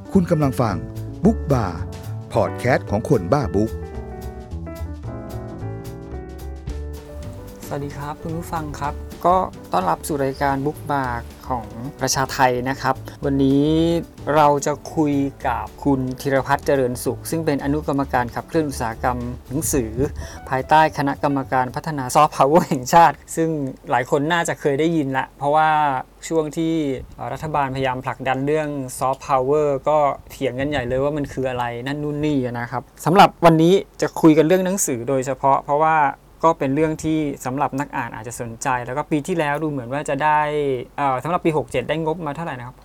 คุณกำลังฟังบุ๊กบาร์พอดแคสต์ของคนบ้าบุ๊กสวัสดีครับคุณผู้ฟังครับก็ต้อนรับสู่รายการบุ๊กบาร์ของประชาไทยนะครับวันนี้เราจะคุยกับคุณธีรพัฒน์เจริญสุขซึ่งเป็นอนุกรรมการขับเคลื่อนอุตสาหกรรมหนังสือภายใต้คณะกรรมการพัฒนาซอฟต์พาวเวอร์แห่งชาติซึ่งหลายคนน่าจะเคยได้ยินละเพราะว่าช่วงที่รัฐบาลพยายามผลักดันเรื่องซอฟต์พาวเวอร์ก็เถียงกันใหญ่เลยว่ามันคืออะไรนั่นนู่นนี่นะครับสำหรับวันนี้จะคุยกันเรื่องหนังสือโดยเฉพาะเพราะว่าก็เป็นเรื่องที่สำหรับนักอ่านอาจจะสนใจแล้วก็ปีที่แล้วดูเหมือนว่าจะได้สำหรับปี67ได้งบมาเท่าไหร่นะครับ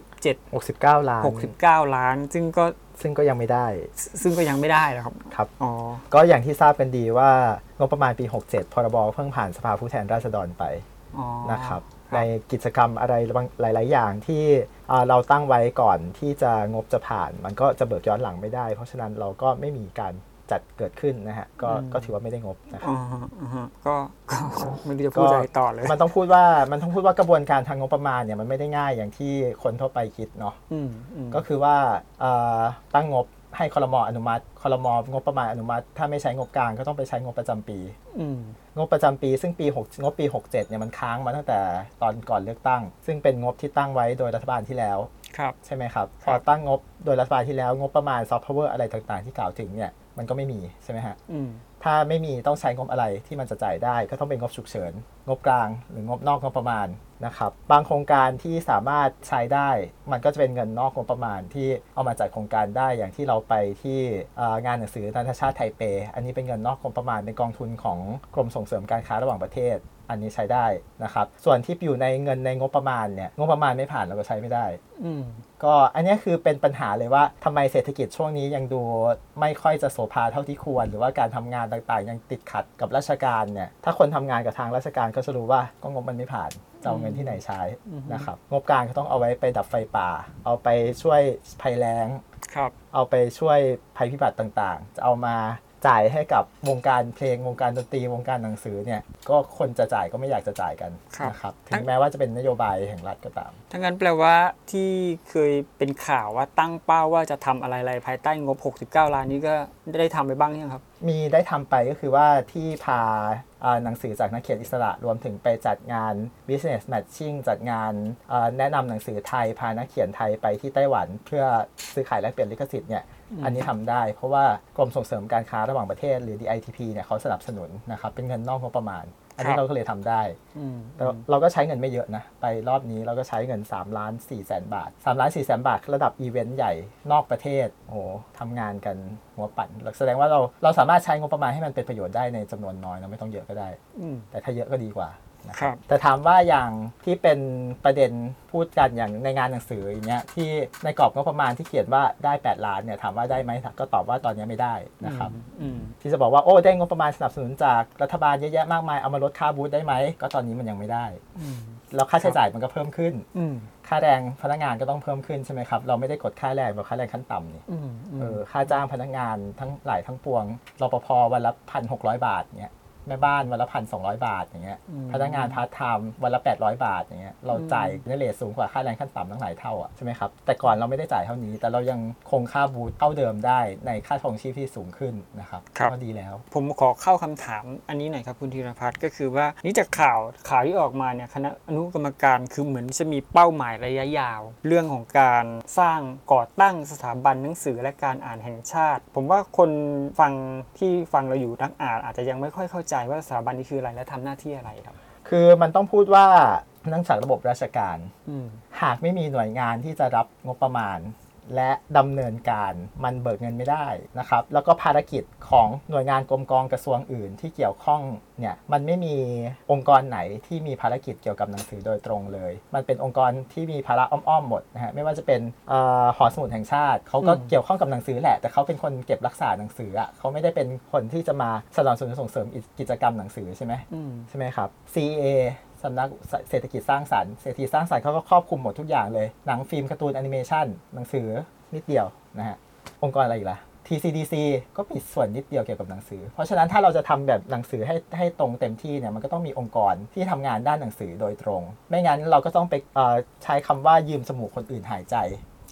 69 ล้าน 69 ล้านซึ่งก็ยังไม่ได้นะครับครับก็อย่างที่ทราบกันดีว่างบประมาณปี67พรบเพิ่งผ่านสภาผู้แทนราษฎรไปนะครับในกิจกรรมอะไรหลายๆอย่างที่เราตั้งไว้ก่อนที่จะงบจะผ่านมันก็จะเบิกย้อนหลังไม่ได้เพราะฉะนั้นเราก็ไม่มีการจัดเกิดขึ้นนะฮะก็ถือว่าไม่ได้งบนะครับก็ไม่รู้จะพูดอะไรต่อเลยมันต้องพูดว่ากระบวนการทางงบประมาณเนี่ยมันไม่ได้ง่ายอย่างที่คนทั่วไปคิดเนาะก็คือว่าตั้งงบให้ครม.อนุมัติครม.งบประมาณอนุมัติถ้าไม่ใช้งบกลางก็ต้องไปใช้งบประจำปีงบประจำปีซึ่งงบปี67เนี่ยมันค้างมาตั้งแต่ตอนก่อนเลือกตั้งซึ่งเป็นงบที่ตั้งไว้โดยรัฐบาลที่แล้วใช่ไหมครับพอตั้งงบโดยรัฐบาลที่แล้วงบประมาณซอฟต์พาวเวอร์อะไรต่างๆที่กล่าวถึงเนี่ยมันก็ไม่มีใช่ไหมฮะถ้าไม่มีต้องใช้งบอะไรที่มันจะจ่ายได้ก็ต้องเป็นงบฉุกเฉินงบกลางหรืองบนอกงบประมาณนะครับบางโครงการที่สามารถใช้ได้มันก็จะเป็นเงินนอกงบประมาณที่เอามาจัดโครงการได้อย่างที่เราไปที่งานหนังสือนานาชาติไทเปอันนี้เป็นเงินนอกงบประมาณเป็นกองทุนของกรมส่งเสริมการค้าระหว่างประเทศอันนี้ใช้ได้นะครับส่วนที่อยู่ในเงินในงบประมาณเนี่ยงบประมาณไม่ผ่านเราก็ใช้ไม่ได้ก็อันนี้คือเป็นปัญหาเลยว่าทำไมเศรษฐกิจช่วงนี้ยังดูไม่ค่อยจะโสภาเท่าที่ควรหรือว่าการทำงานต่างๆยังติดขัดกับราชการเนี่ยถ้าคนทำงานกับทางราชการก็จะรู้ว่าก็งบมันไม่ผ่านจะเอาเงินที่ไหนใช้นะครับงบกลางก็ต้องเอาไว้ไปดับไฟป่าเอาไปช่วยภัยแล้งเอาไปช่วยภัยพิบัติต่างๆจะเอามาจ่ายให้กับวงการเพลงวงการดนตรีวงการหนังสือเนี่ยก็คนจะจ่ายก็ไม่อยากจะจ่ายกันนะครับถึงแม้ว่าจะเป็นนโยบายแห่งรัฐก็ตามทั้งนั้นแปลว่าที่เคยเป็นข่าวว่าตั้งเป้าว่าจะทำอะไรภายใต้งบ69 ล้านนี้ก็ได้ทำไปบ้างยังครับมีได้ทำไปก็คือว่าที่พาหนังสือจากนักเขียนอิสระรวมถึงไปจัดงาน business matching จัดงานแนะนำหนังสือไทยพานักเขียนไทยไปที่ไต้หวันเพื่อซื้อขายแลกเปลี่ยนลิขสิทธิ์เนี่ยอันนี้ทำได้เพราะว่ากรมส่งเสริมการค้าระหว่างประเทศหรือ DITP เนี่ยเขาสนับสนุนนะครับเป็นเงินนอกงบประมาณอันนี้เราก็เลยทำได้แต่เราก็ใช้เงินไม่เยอะนะไปรอบนี้เราก็ใช้เงิน3,400,000 บาท3,400,000 บาทระดับอีเวนต์ใหญ่นอกประเทศโอ้โหทำงานกันหัวปั่นแสดงว่าเราสามารถใช้งบประมาณให้มันเป็นประโยชน์ได้ในจำนวนน้อยนะไม่ต้องเยอะก็ได้แต่ถ้าเยอะก็ดีกว่านะครับแต่ถามว่าอย่างที่เป็นประเด็นพูดกันอย่างในงานหนังสืออย่างเงี้ยที่ในกรอบงบประมาณที่เขียนว่าได้8 ล้านเนี่ยถามว่าได้ไหมก็ตอบว่าตอนนี้ไม่ได้นะครับที่จะบอกว่าโอ้ได้งบประมาณสนับสนุนจากรัฐบาลเยอะแยะมากมายเอามาลดค่าบูธได้ไหมก็ตอนนี้มันยังไม่ได้แล้วค่าใช้จ่ายมันก็เพิ่มขึ้นค่าแรงพนักงานก็ต้องเพิ่มขึ้นใช่ไหมครับเราไม่ได้กดค่าแรงแบบค่าแรงขั้นต่ำนี่ค่าจ้างพนักงานทั้งหลายทั้งปวงรปภวันละ 1,600 บาทเนี่ยแม่บ้านวันละ 1,200 บาทอย่างเงี้ยพนักงานพาร์ทไทม์วันละ800 บาทอย่างเงี้ยเราจ่ายในเรทสูงกว่าค่าแรงขั้นต่ำตั้งหลายเท่าอ่ะใช่ไหมครับแต่ก่อนเราไม่ได้จ่ายเท่านี้แต่เรายังคงค่าบูธเท่าเดิมได้ในค่าครองชีพที่สูงขึ้นนะครับก็ดีแล้วผมขอเข้าคำถามอันนี้หน่อยครับคุณธีรพัฒน์ก็คือว่านี่จากข่าวที่ออกมาเนี่ยคณะอนุกรรมการคือเหมือนจะมีเป้าหมายระยะยาวเรื่องของการสร้างก่อตั้งสถาบันหนังสือและการอ่านแห่งชาติผมว่าคนฟังเราอยู่นักอ่านอาจจะยังไม่ค่อยเข้าใจว่าสถาบันนี้คืออะไรและทำหน้าที่อะไรครับคือมันต้องพูดว่าเนื่องจากระบบราชการหากไม่มีหน่วยงานที่จะรับงบประมาณและดำเนินการมันเบิกเงินไม่ได้นะครับแล้วก็ภารกิจของหน่วยงานกรมกองกระทรวงอื่นที่เกี่ยวข้องเนี่ยมันไม่มีองค์กรไหนที่มีภารกิจเกี่ยวกับหนังสือโดยตรงเลยมันเป็นองค์กรที่มีภาระอ้อมๆหมดนะฮะไม่ว่าจะเป็นหอสมุดแห่งชาติเขาก็เกี่ยวข้องกับหนังสือแหละแต่เขาเป็นคนเก็บรักษาหนังสืออ่ะเขาไม่ได้เป็นคนที่จะมาสนับสนุนส่งเสริมกิจกรรมหนังสือใช่ไหมครับ CAสำนักเศรษฐกิจสร้างสรรค์เขาก็ครอบคลุมหมดทุกอย่างเลยหนังฟิล์มการ์ตูนแอนิเมชันหนังสือนิดเดียวนะฮะองค์กรอะไรอีกล่ะ TCDC ก็มีส่วนนิดเดียวเกี่ยวกับหนังสือเพราะฉะนั้นถ้าเราจะทำแบบหนังสือให้ตรงเต็มที่เนี่ยมันก็ต้องมีองค์กรที่ทำงานด้านหนังสือโดยตรงไม่งั้นเราก็ต้องไปใช้คำว่ายืมสมูกคนอื่นหายใจ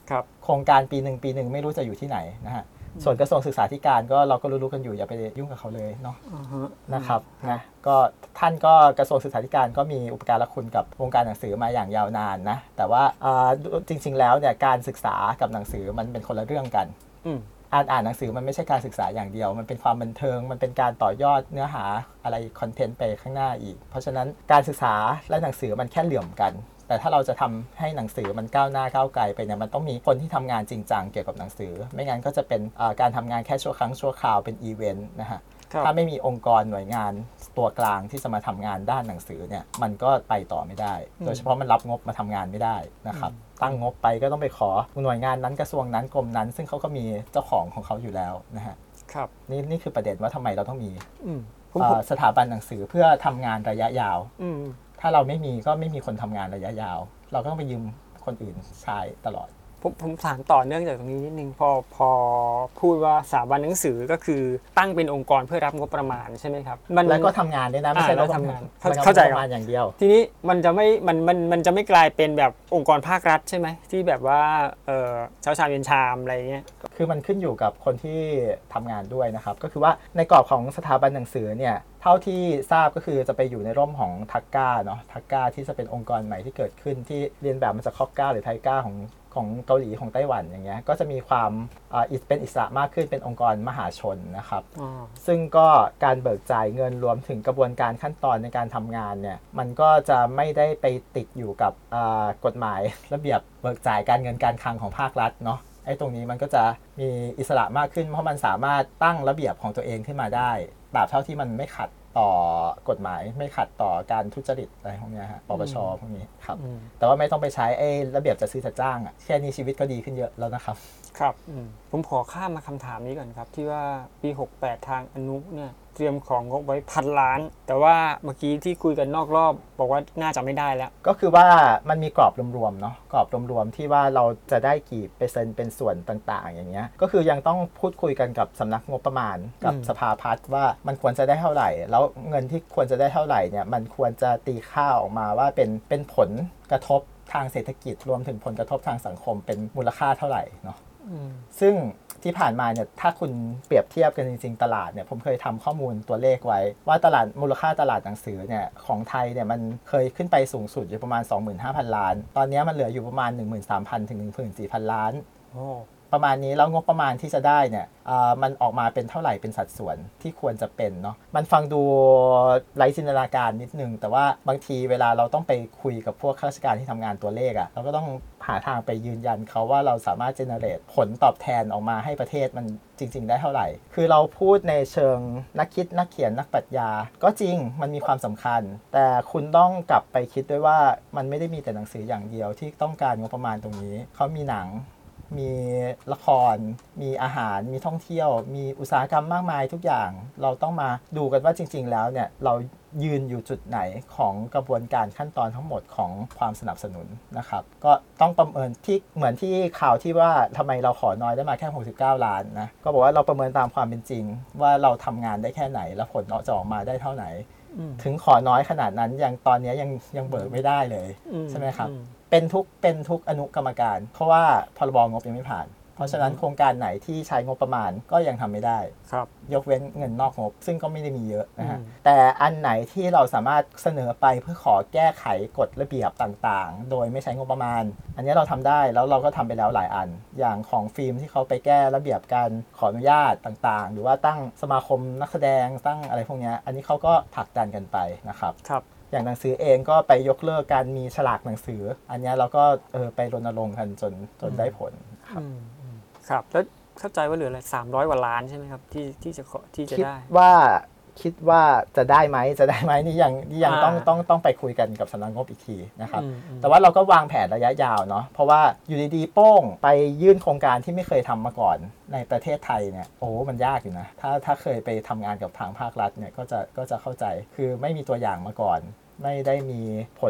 ครับโครงการปีหนึ่งไม่รู้จะอยู่ที่ไหนนะฮะส่วนกระทรวงศึกษาธิการก็เราก็รู้ๆกันอยู่อย่าไปยุ่งกับเขาเลยเนาะนะครับนะก็ท่านก็กระทรวงศึกษาธิการก็มีอุปการะคุณกับวงการหนังสือมาอย่างยาวนานนะแต่ว่าจริงๆแล้วเนี่ยการศึกษากับหนังสือมันเป็นคนละเรื่องกันอ่านหนังสือมันไม่ใช่การศึกษาอย่างเดียวมันเป็นความบันเทิงมันเป็นการต่อยอดเนื้อหาอะไรคอนเทนต์ไปข้างหน้าอีกเพราะฉะนั้นการศึกษาและหนังสือมันแค่เหลื่อมกันแต่ถ้าเราจะทำให้หนังสือมันก้าวหน้าก้าวไกลไปเนี่ยมันต้องมีคนที่ทำงานจริงจังเกี่ยวกับหนังสือไม่งั้นก็จะเป็นการทำงานแค่ชั่วครั้งชั่วคราวเป็นอีเวนต์นะฮะถ้าไม่มีองค์กรหน่วยงานตัวกลางที่จะมาทำงานด้านหนังสือเนี่ยมันก็ไปต่อไม่ได้โดยเฉพาะมันรับงบมาทำงานไม่ได้นะครับตั้งงบไปก็ต้องไปขอหน่วยงานนั้นกระทรวงนั้นกรมนั้นซึ่งเขาก็มีเจ้าของเขาอยู่แล้วนะฮะนี่คือประเด็นว่าทำไมเราต้องมีสถาบันหนังสือเพื่อทำงานระยะยาวถ้าเราไม่มีก็ไม่มีคนทำงานระยะยาวเราก็ต้องไปยืมคนอื่นใช้ตลอดผมถามต่อเนื่องจากตรงนี้นิดนึงพอพูดว่าสถาบันหนังสือก็คือตั้งเป็นองค์กรเพื่อรับงบประมาณใช่ไหมครับแล้วก็ทำงานด้วยนะไม่ใช่เราทำงานเข้าใจประมาณอย่างเดียวทีนี้มันจะไม่กลายเป็นแบบองค์กรภาครัฐใช่ไหมที่แบบว่าเช้าชามเย็นชามอะไรเงี้ยคือมันขึ้นอยู่กับคนที่ทำงานด้วยนะครับก็คือว่าในกรอบของสถาบันหนังสือเนี่ยเท่าที่ทราบก็คือจะไปอยู่ในร่มของทักก้าเนาะทักก้าที่จะเป็นองค์กรใหม่ที่เกิดขึ้นที่เรียนแบบมาจากคอกก้าหรือไทก้าของเกาหลีของไต้หวันอย่างเงี้ยก็จะมีความเป็นอิสระมากขึ้นเป็นองค์กรมหาชนนะครับซึ่งก็การเบิกจ่ายเงินรวมถึงกระบวนการขั้นตอนในการทำงานเนี่ยมันก็จะไม่ได้ไปติดอยู่กับกฎหมายระเบียบเบิกจ่ายการเงินการคลังของภาครัฐเนาะไอ้ตรงนี้มันก็จะมีอิสระมากขึ้นเพราะมันสามารถตั้งระเบียบของตัวเองขึ้นมาได้ตราบเท่าที่มันไม่ขัดต่อกฎหมายไม่ขัดต่อการทุจริตอะไรพวกนี้ฮะปปชพวกนี้ครับแต่ว่าไม่ต้องไปใช้ไอ้ระเบียบจัดซื้อจัดจ้างอ่ะแค่นี้ชีวิตก็ดีขึ้นเยอะแล้วนะครับครับผมขอข้ามมาคำถามนี้ก่อนครับที่ว่าปี68ทางอนุเนี่ยเตรียมของงบไว้1,000 ล้านแต่ว่าเมื่อกี้ที่คุยกันนอกรอบบอกว่าน่าจะไม่ได้แล้วก็คือว่ามันมีกรอบรวมๆเนาะกรอบรวมๆที่ว่าเราจะได้กี่เปอร์เซ็นต์เป็นส่วนต่างๆอย่างเงี้ยก็คือยังต้องพูดคุยกันกับสำนักงบประมาณกับสภาพัฒน์ว่ามันควรจะได้เท่าไหร่แล้วเงินที่ควรจะได้เท่าไหร่เนี่ยมันควรจะตีค่าออกมาว่าเป็นผลกระทบทางเศรษฐกิจรวมถึงผลกระทบทางสังคมเป็นมูลค่าเท่าไหร่เนาะซึ่งที่ผ่านมาเนี่ยถ้าคุณเปรียบเทียบกันจริงๆตลาดเนี่ยผมเคยทำข้อมูลตัวเลขไว้ว่าตลาดมูลค่าตลาดหนังสือเนี่ยของไทยเนี่ยมันเคยขึ้นไปสูงสุดอยู่ประมาณ 25,000 ล้านตอนนี้มันเหลืออยู่ประมาณ 13,000 ถึง 14,000 ล้านประมาณนี้แล้วงบประมาณที่จะได้เนี่ยมันออกมาเป็นเท่าไหร่เป็นสัดส่วนที่ควรจะเป็นเนาะมันฟังดูไร้จินตนาการนิดนึงแต่ว่าบางทีเวลาเราต้องไปคุยกับพวกข้าราชการที่ทำงานตัวเลขอะเราก็ต้องหาทางไปยืนยันเขาว่าเราสามารถเจเนเรตผลตอบแทนออกมาให้ประเทศมันจริงๆได้เท่าไหร่คือเราพูดในเชิงนักคิดนักเขียนนักปรัชญาก็จริงมันมีความสำคัญแต่คุณต้องกลับไปคิดด้วยว่ามันไม่ได้มีแต่หนังสืออย่างเดียวที่ต้องการงบประมาณตรงนี้เขามีหนังมีละครมีอาหารมีท่องเที่ยวมีอุตสาหกรรมมากมายทุกอย่างเราต้องมาดูกันว่าจริงๆแล้วเนี่ยเรายืนอยู่จุดไหนของกระบวนการขั้นตอนทั้งหมดของความสนับสนุนนะครับก็ต้องประเมินที่เหมือนที่ข่าวที่ว่าทำไมเราขอน้อยได้มาแค่69 ล้านนะก็บอกว่าเราประเมินตามความเป็นจริงว่าเราทำงานได้แค่ไหนและผลจะออกมาได้เท่าไหนถึงขอน้อยขนาดนั้นยังตอนนี้ยังเบิกไม่ได้เลยใช่ไหมครับเป็นทุกอนุกรรมการเพราะว่าพรบงบยังไม่ผ่านเพราะฉะนั้นโครงการไหนที่ใช้งบประมาณก็ยังทำไม่ได้ยกเว้นเงินนอกงบซึ่งก็ไม่ได้มีเยอะนะฮะแต่อันไหนที่เราสามารถเสนอไปเพื่อขอแก้ไขกฎระเบียบต่างๆโดยไม่ใช้งบประมาณอันนี้เราทำได้แล้วเราก็ทำไปแล้วหลายอันอย่างของฟิล์มที่เขาไปแก้ระเบียบการขออนุญาตต่างๆหรือว่าตั้งสมาคมนักแสดงตั้งอะไรพวกนี้อันนี้เขาก็ผลักดันกันไปนะครับอย่างหนังสือเองก็ไปยกเลิกการมีฉลากหนังสืออันนี้เราก็ไปรณรงค์กันจนได้ผลครับแล้วเข้าใจว่าเหลืออะไร300 กว่าล้านใช่ไหมครับที่จะได้คิดว่าจะได้ไหมนี่ยังต้องไปคุยกันกับสำนักงบอีกทีนะครับแต่ว่าเราก็วางแผนระยะยาวเนาะเพราะว่าอยู่ดีๆโป้งไปยื่นโครงการที่ไม่เคยทำมาก่อนในประเทศไทยเนี่ยโอ้มันยากอยู่นะถ้าเคยไปทำงานกับทางภาครัฐเนี่ยก็จะเข้าใจคือไม่มีตัวอย่างมาก่อนไม่ได้มีผล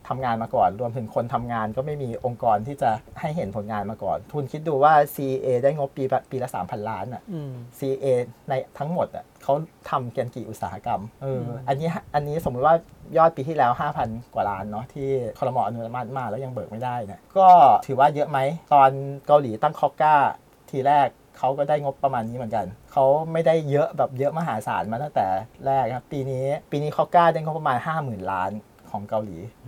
ทำงานมาก่อนรวมถึงคนทำงานก็ไม่มีองค์กรที่จะให้เห็นผลงานมาก่อนทุนคิดดูว่า CEA ได้งบปีละ 3,000 ล้านอ่ะ CEA ในทั้งหมดอ่ะเขาทำกันกี่อุตสาหกรรมอันนี้สมมติว่ายอดปีที่แล้ว 5,000 กว่าล้านเนาะที่ครม.อนุมัติมาแล้วยังเบิกไม่ได้เนี่ยก็ถือว่าเยอะไหมตอนเกาหลีตั้งคอกก้าทีแรกเขาก็ได้งบประมาณนี้เหมือนกันเขาไม่ได้เยอะแบบเยอะมหาศาลมาตั้งแต่แรกครับปีนี้คอกก้าได้งบประมาณ 50,000 ล้านของเกาหลี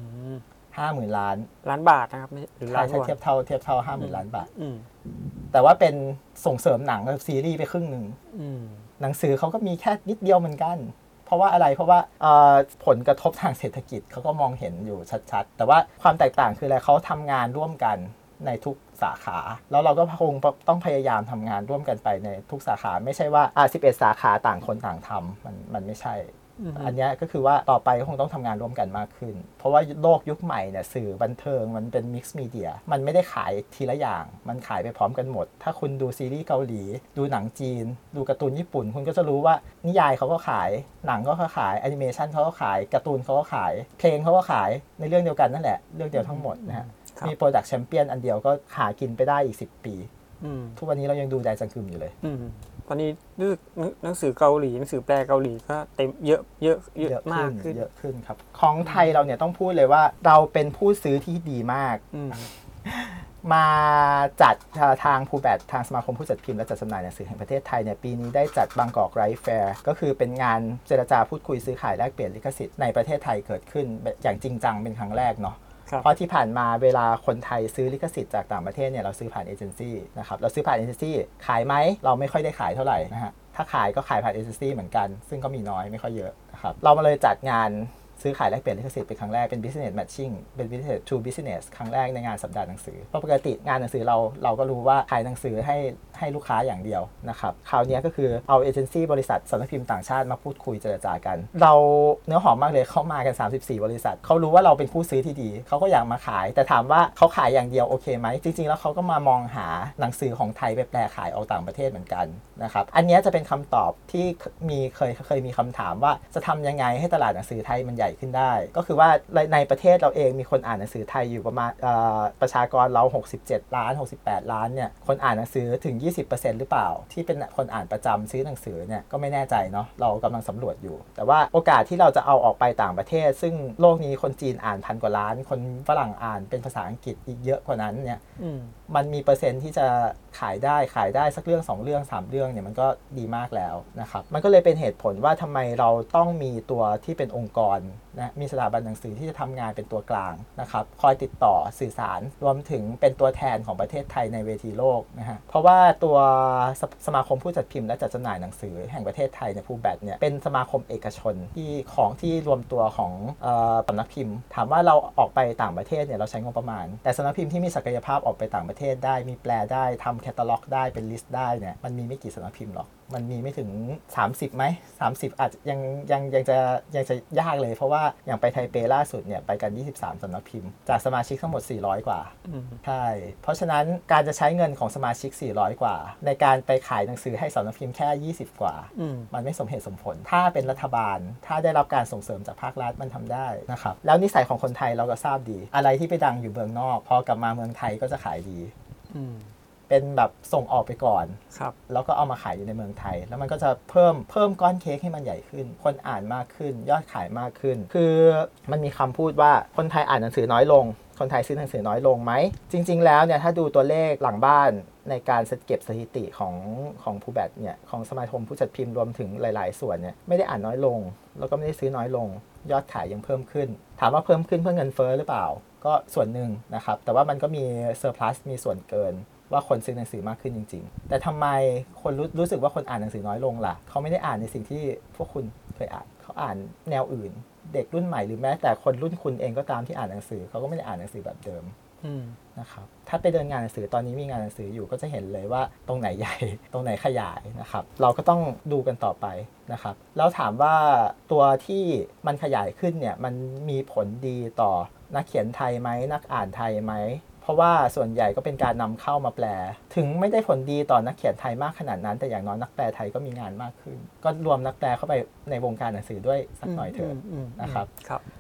50,000 ล้านบาทนะครับหรือล้านเทียบเท่า 50,000 ล้านบาทแต่ว่าเป็นส่งเสริมหนังกับซีรีส์ไปครึ่งนึงหนังสือเขาก็มีแค่นิดเดียวเหมือนกันเพราะว่าอะไรเพราะว่าผลกระทบทางเศรษฐกิจเขาก็มองเห็นอยู่ชัดๆแต่ว่าความแตกต่างคืออะไรเขาทำงานร่วมกันในทุกสาขาแล้วเราก็คงต้องพยายามทำงานร่วมกันไปในทุกสาขาไม่ใช่ว่า11 สาขาต่างคนต่างทำมันไม่ใช่อันนี้ก็คือว่าต่อไปก็คงต้องทำงานร่วมกันมากขึ้นเพราะว่าโลกยุคใหม่เนี่ยสื่อบันเทิงมันเป็นมิกซ์มีเดียมันไม่ได้ขายทีละอย่างมันขายไปพร้อมกันหมดถ้าคุณดูซีรีส์เกาหลีดูหนังจีนดูการ์ตูนญี่ปุ่นคุณก็จะรู้ว่านิยายเขาก็ขายหนังก็ขายแอนิเมชันเขาก็ขายการ์ตูนเขาก็ขายเพลงเขาก็ขายในเรื่องเดียวกันนั่นแหละเรื่องเดียวทั้งหมดนะฮะมีโปรดักต์แชมเปี้ยนอันเดียวก็หากินไปได้อีก10 ปีทุกวันนี้เรายังดูแดจังกึมอยู่เลยตอนนี้หนังสือเกาหลีหนังสือแปลเกาหลีก็เต็มเยอะมากขึ้นเยอะขึ้นครับของไทยเราเนี่ยต้องพูดเลยว่าเราเป็นผู้ซื้อที่ดีมากมาจัดทางภูแบดทางสมาคมผู้จัดพิมพ์และจัดจำหน่ายหนังสือแห่งประเทศไทยเนี่ยปีนี้ได้จัดบางกอกไรท์แฟร์ก็คือเป็นงานเจรจาพูดคุยซื้อขายแลกเปลี่ยนลิขสิทธิ์ในประเทศไทยเกิดขึ้นอย่างจริงจังเป็นครั้งแรกเนาะเพราะที่ผ่านมาเวลาคนไทยซื้อลิขสิทธิ์จากต่างประเทศเนี่ยเราซื้อผ่านเอเจนซี่นะครับเราซื้อผ่านเอเจนซี่ขายไหมเราไม่ค่อยได้ขายเท่าไหร่นะฮะถ้าขายก็ขายผ่านเอเจนซี่เหมือนกันซึ่งก็มีน้อยไม่ค่อยเยอะนะครับเรามาเลยจัดงานซื้อขายแลกเปลี่ยนลิขสิทธิ์เป็นครั้งแรกเป็น business matching เป็น business to business ครั้งแรกในงานสัปดาห์หนังสือเพราะปกติงานหนังสือเราก็รู้ว่าขายหนังสือให้ลูกค้าอย่างเดียวนะครับคราวนี้ก็คือเอาเอเจนซี่บริษัทสำนักพิมพ์ต่างชาติมาพูดคุยเจรจากันเราเนื้อหอมมากเลยเข้ามากัน34บริษัทเขารู้ว่าเราเป็นผู้ซื้อที่ดีเขาก็อยากมาขายแต่ถามว่าเขาขายอย่างเดียวโอเคไหมจริงๆแล้วเขาก็มามองหาหนังสือของไทยไปแปลขายออกต่างประเทศเหมือนกันนะครับอันนี้จะเป็นคำตอบที่เคยมีคำถามว่าจะทำยังไงให้ตลาดหนังสือไทยมันใหญ่ขึ้นได้ก็คือว่าในประเทศเราเองมีคนอ่านหนังสือไทยอยู่ประมาณประชากรเรา67 ล้าน68 ล้านเนี่ยคนอ่านหนังสือถึง 20% หรือเปล่าที่เป็นคนอ่านประจำซื้อหนังสือเนี่ยก็ไม่แน่ใจเนาะเรากำลังสำรวจอยู่แต่ว่าโอกาสที่เราจะเอาออกไปต่างประเทศซึ่งโลกนี้คนจีนอ่าน1,000 กว่าล้านคนฝรั่งอ่านเป็นภาษาอังกฤษอีกเยอะกว่านั้นเนี่ยมันมีเปอร์เซ็นต์ที่จะขายได้สักเรื่อง2เรื่อง3เรื่องเนี่ยมันก็ดีมากแล้วนะครับมันก็เลยเป็นเหตุผลว่าทำไมเราต้องมีตัวที่เป็นองค์กรนะมีสถาบันหนังสือที่จะทำงานเป็นตัวกลางนะครับคอยติดต่อสื่อสารรวมถึงเป็นตัวแทนของประเทศไทยในเวทีโลกนะฮะเพราะว่าตัวสมาคมผู้จัดพิมพ์และจัดจำหน่ายหนังสือแห่งประเทศไทยในภูแบดเนี่ยเป็นสมาคมเอกชนที่รวมตัวของสำนักพิมพ์ถามว่าเราออกไปต่างประเทศเนี่ยเราใช้งบประมาณแต่สำนักพิมพ์ที่มีศักยภาพออกไปต่างประเทศได้มีแปลได้ทำแคตตาล็อกได้เป็นลิสต์ได้เนี่ยมันมีไม่กี่สำนักพิมพ์หรอกมันมีไม่ถึง30ไหม30อาจยังจะยากเลยเพราะว่าอย่างไปไทเปล่าสุดเนี่ยไปกัน23สำนักพิมพ์จากสมาชิกทั้งหมด400กว่าใช่เพราะฉะนั้นการจะใช้เงินของสมาชิก400กว่าในการไปขายหนังสือให้สำนักพิมพ์แค่20กว่ามันไม่สมเหตุสมผลถ้าเป็นรัฐบาลถ้าได้รับการส่งเสริมจากภาครัฐมันทำได้นะครับแล้วนิสัยของคนไทยเราก็ทราบดีอะไรที่ไปดังอยู่เมืองนอกพอกลับมาเมืองไทยก็จะขายดีเป็นแบบส่งออกไปก่อนแล้วก็เอามาขายอยู่ในเมืองไทยแล้วมันก็จะเพิ่มก้อนเค้กให้มันใหญ่ขึ้นคนอ่านมากขึ้นยอดขายมากขึ้นคือมันมีคำพูดว่าคนไทยอ่านหนังสือน้อยลงคนไทยซื้อหนังสือน้อยลงไหมจริงๆแล้วเนี่ยถ้าดูตัวเลขหลังบ้านในการเก็บสถิติของภูแบดเนี่ยของสมาคมผู้จัดพิมพ์รวมถึงหลายๆส่วนเนี่ยไม่ได้อ่านน้อยลงแล้วก็ไม่ได้ซื้อน้อยลงยอดขายยังเพิ่มขึ้นถามว่าเพิ่มขึ้นเพื่อเงินเฟ้อหรือเปล่าก็ส่วนหนึ่งนะครับแต่ว่ามันก็มีเซอร์พลัสมีส่วนเกินว่าคนซื้อหนังสือมากขึ้นจริงๆแต่ทำไมคนรู้สึกว่าคนอ่านหนังสือน้อยลงล่ะเขาไม่ได้อ่านในสิ่งที่พวกคุณเคยอ่านเขาอ่านแนวอื่นเด็กรุ่นใหม่หรือแม้แต่คนรุ่นคุณเองก็ตามที่อ่านหนังสือเขาก็ไม่ได้อ่านหนังสือแบบเดิมนะครับถ้าไปเดินงานหนังสือตอนนี้มีงานหนังสืออยู่ก็จะเห็นเลยว่าตรงไหนใหญ่ตรงไหนขยายนะครับเราก็ต้องดูกันต่อไปนะครับแล้วถามว่าตัวที่มันขยายขึ้นเนี่ยมันมีผลดีต่อนักเขียนไทยไหมนักอ่านไทยไหมเพราะว่าส่วนใหญ่ก็เป็นการนำเข้ามาแปลถึงไม่ได้ผลดีต่อนักเขียนไทยมากขนาดนั้นแต่อย่างน้อยนักแปลไทยก็มีงานมากขึ้นก็รวมนักแปลเข้าไปในวงการหนังสือด้วยสักหน่อยเถอะนะครับ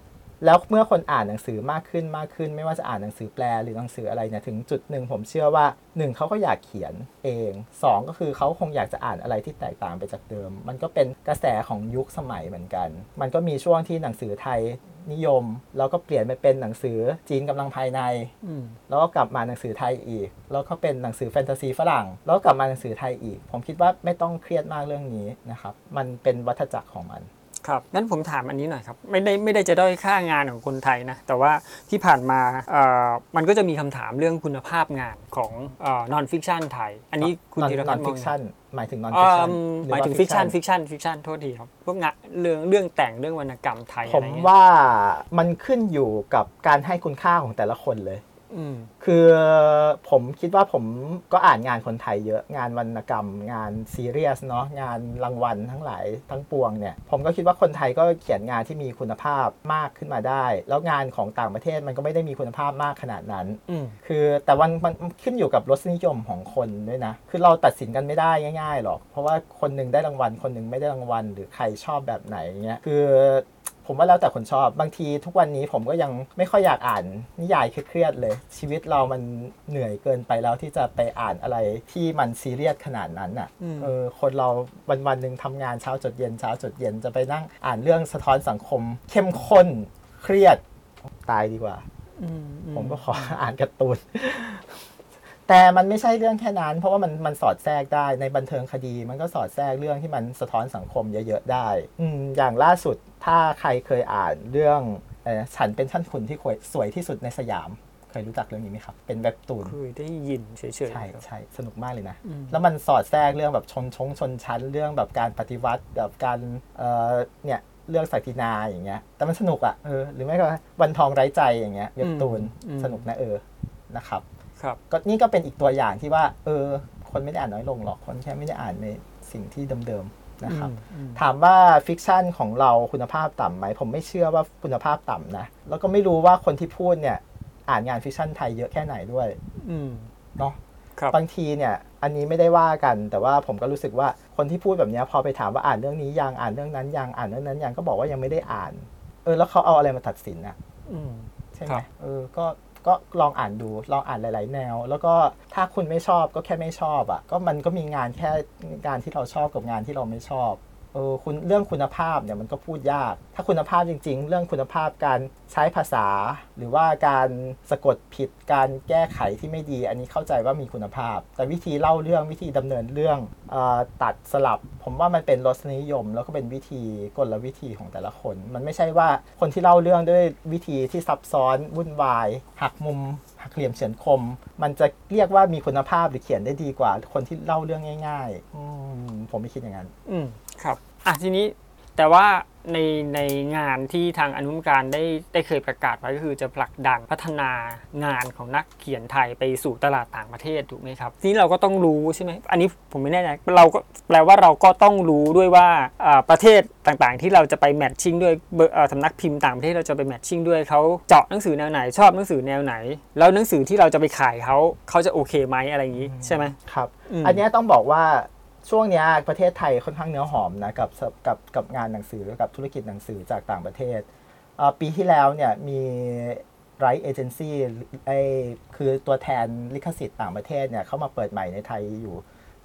แล้วเมื่อคนอ่านหนังสือมากขึ้นไม่ว่าจะอ่านหนังสือแปลหรือหนังสืออะไรเนี่ยถึงจุดหนึ่งผมเชื่อว่า1เขาก็อยากเขียนเอง2ก็คือเขาคงอยากจะอ่านอะไรที่แตกต่างไปจากเดิมมันก็เป็นกระแสของยุคสมัยเหมือนกันมันก็มีช่วงที่หนังสือไทยนิยมแล้วก็เปลี่ยนไปเป็นหนังสือจีนกำลังภายในแล้วก็กลับมาหนังสือไทยอีกแล้วก็เป็นหนังสือแฟนตาซีฝรั่งแล้วก็กลับมาหนังสือไทยอีกผมคิดว่าไม่ต้องเครียดมากเรื่องนี้นะครับมันเป็นวัฏจักรของมันครับงั้นผมถามอันนี้หน่อยครับไม่ได้จะด้อยค่างานของคนไทยนะแต่ว่าที่ผ่านมามันก็จะมีคำถามเรื่องคุณภาพงานของnon fiction ไทยอันนี้คุณธีรพัฒน์มองหมายถึง non fiction หมายถึง fiction โทษทีครับพวกงานเรื่องแต่งเรื่องวรรณกรรมไทยผมว่ามันขึ้นอยู่กับการให้คุณค่าของแต่ละคนเลยคือผมคิดว่าผมก็อ่านงานคนไทยเยอะงานวรรณกรรมงานซีเรียสเนาะงานรางวัลทั้งหลายทั้งปวงเนี่ยผมก็คิดว่าคนไทยก็เขียนงานที่มีคุณภาพมากขึ้นมาได้แล้วงานของต่างประเทศมันก็ไม่ได้มีคุณภาพมากขนาดนั้นคือแต่มันขึ้นอยู่กับรสนิยมของคนด้วยนะคือเราตัดสินกันไม่ได้ง่ายๆหรอกเพราะว่าคนนึงได้รางวัลคนนึงไม่ได้รางวัลหรือใครชอบแบบไหนเงี้ยคือผมว่าแล้วแต่คนชอบบางทีทุกวันนี้ผมก็ยังไม่ค่อยอยากอ่านนิยายเครียดเลยชีวิตเรามันเหนื่อยเกินไปแล้วที่จะไปอ่านอะไรที่มันซีเรียสขนาดนั้นอ่ะคนเราวันนึงทำงานเช้าจดเย็นจะไปนั่งอ่านเรื่องสะท้อนสังคมเข้มข้นเครียดตายดีกว่าผมก็ขออ่านการ์ตูนแต่มันไม่ใช่เรื่องแค่นั้นเพราะว่ามันสอดแทรกได้ในบันเทิงคดีมันก็สอดแทรกเรื่องที่มันสะท้อนสังคมเยอะๆได้อย่างล่าสุดถ้าใครเคยอ่านเรื่องฉันเป็นท่านขุนที่สวยที่สุดในสยามเคยรู้จักเรื่องนี้ไหมครับเป็นเว็บตูนเคยได้ยินเฉยๆใช่สนุกมากเลยนะแล้วมันสอดแทรกเรื่องแบบชนชั้นเรื่องแบบการปฏิวัติแบบการเนี่ยเรื่องศักดินาอย่างเงี้ยแต่มันสนุกอ่ะหรือไม่ก็วันทองไร้ใจอย่างเงี้ยเว็บตูนสนุกนะนะครับก็นี่ก็เป็นอีกตัวอย่างที่ว่าคนไม่ได้อ่านน้อยลงหรอกคนแค่ไม่ได้อ่านในสิ่งที่เดิมๆนะครับถามว่าฟิกชันของเราคุณภาพต่ำไหมผมไม่เชื่อว่าคุณภาพต่ำนะแล้วก็ไม่รู้ว่าคนที่พูดเนี่ยอ่านงานฟิกชันไทยเยอะแค่ไหนด้วยเนาะบางทีเนี่ยอันนี้ไม่ได้ว่ากันแต่ว่าผมก็รู้สึกว่าคนที่พูดแบบนี้พอไปถามว่าอ่านเรื่องนี้ยังอ่านเรื่องนั้นยังอ่านเรื่องนั้นยังก็บอกว่ายังไม่ได้อ่านแล้วเขาเอาอะไรมาตัดสินนะใช่ไหมก็ลองอ่านดูลองอ่านหลายๆแนวแล้วก็ถ้าคุณไม่ชอบก็แค่ไม่ชอบอ่ะก็มันก็มีงานแค่งานที่เราชอบกับงานที่เราไม่ชอบคุณเรื่องคุณภาพเนี่ยมันก็พูดยากถ้าคุณภาพจริงๆเรื่องคุณภาพการใช้ภาษาหรือว่าการสะกดผิดการแก้ไขที่ไม่ดีอันนี้เข้าใจว่ามีคุณภาพแต่วิธีเล่าเรื่องวิธีดำเนินเรื่องตัดสลับผมว่ามันเป็นรสนิยมแล้วก็เป็นวิธีกลวิธีของแต่ละคนมันไม่ใช่ว่าคนที่เล่าเรื่องด้วยวิธีที่ซับซ้อนวุ่นวายหักมุมหักเหลี่ยมเฉือนคมมันจะเรียกว่ามีคุณภาพหรือเขียนได้ดีกว่าคนที่เล่าเรื่องง่ายๆผมไม่คิดอย่างนั้นครับทีนี้แต่ว่าในงานที่ทางอนุกรรมการได้เคยประกาศไว้ก็คือจะผลักดันพัฒนางานของนักเขียนไทยไปสู่ตลาดต่างประเทศถูกไหมครับทีนี้เราก็ต้องรู้ใช่ไหมอันนี้ผมไม่แน่ใจเราก็แปลว่าเราก็ต้องรู้ด้วยว่าประเทศต่างๆที่เราจะไปแมทชิ่งด้วยสำนักพิมพ์ต่างประเทศเราจะไปแมทชิ่งด้วยเขาเจาะหนังสือแนวไหนชอบหนังสือแนวไหนแล้วหนังสือที่เราจะไปขายเขาจะโอเคไหมอะไรอย่างนี้ใช่ไหมครับอันนี้ต้องบอกว่าช่วงนี้ประเทศไทยค่อนข้างเนื้อหอมนะกับงานหนังสือกับธุรกิจหนังสือจากต่างประเทศปีที่แล้วเนี่ยมีไรท์เอเจนซี่คือตัวแทนลิขสิทธิ์ต่างประเทศเนี่ยเข้ามาเปิดใหม่ในไทยอยู่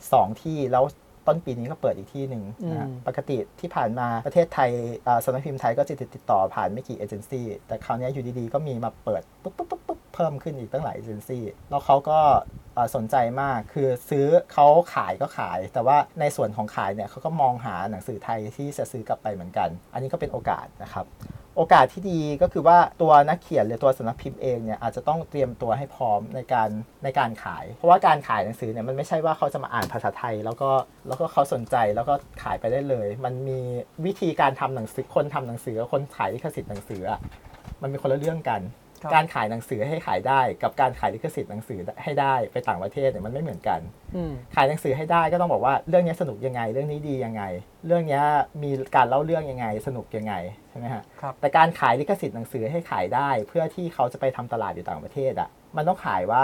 2ที่แล้วต้นปีนี้ก็เปิดอีกที่หนึ่งนะปกติที่ผ่านมาประเทศไทยสำนักพิมพ์ไทยก็จะติดต่อผ่านไม่กี่เอเจนซี่แต่คราวนี้อยู่ดีๆก็มีมาเปิดปุ๊บเพิ่มขึ้นอีกตั้งหลายเอเจนซี่แล้วเขาก็สนใจมากคือซื้อเขาขายก็ขายแต่ว่าในส่วนของขายเนี่ยเขาก็มองหาหนังสือไทยที่จะซื้อกลับไปเหมือนกันอันนี้ก็เป็นโอกาสนะครับโอกาสที่ดีก็คือว่าตัวนักเขียนหรือตัวสำนักพิมพ์เองเนี่ยอาจจะต้องเตรียมตัวให้พร้อมในการขายเพราะว่าการขายหนังสือเนี่ยมันไม่ใช่ว่าเขาจะมาอ่านภาษาไทยแล้วก็เขาสนใจแล้วก็ขายไปได้เลยมันมีวิธีการทำหนังสือคนทำหนังสือกับคนขายลิขสิทธิ์หนังสือมันเป็นคนละเรื่องกันการขายหนังสือให้ขายได้กับการขายลิขสิทธิ์หนังสือให้ได้ไปต่างประเทศเนี่ยมันไม่เหมือนกันขายหนังสือให้ได้ก็ต้องบอกว่าเรื่องนี้สนุกยังไงเรื่องนี้ดียังไงเรื่องนี้มีการเล่าเรื่องยังไงสนุกยังไงใช่ไหมฮะแต่การขายลิขสิทธิ์หนังสือให้ขายได้เพื่อที่เขาจะไปทำตลาดอยู่ต่างประเทศมันต้องขายว่า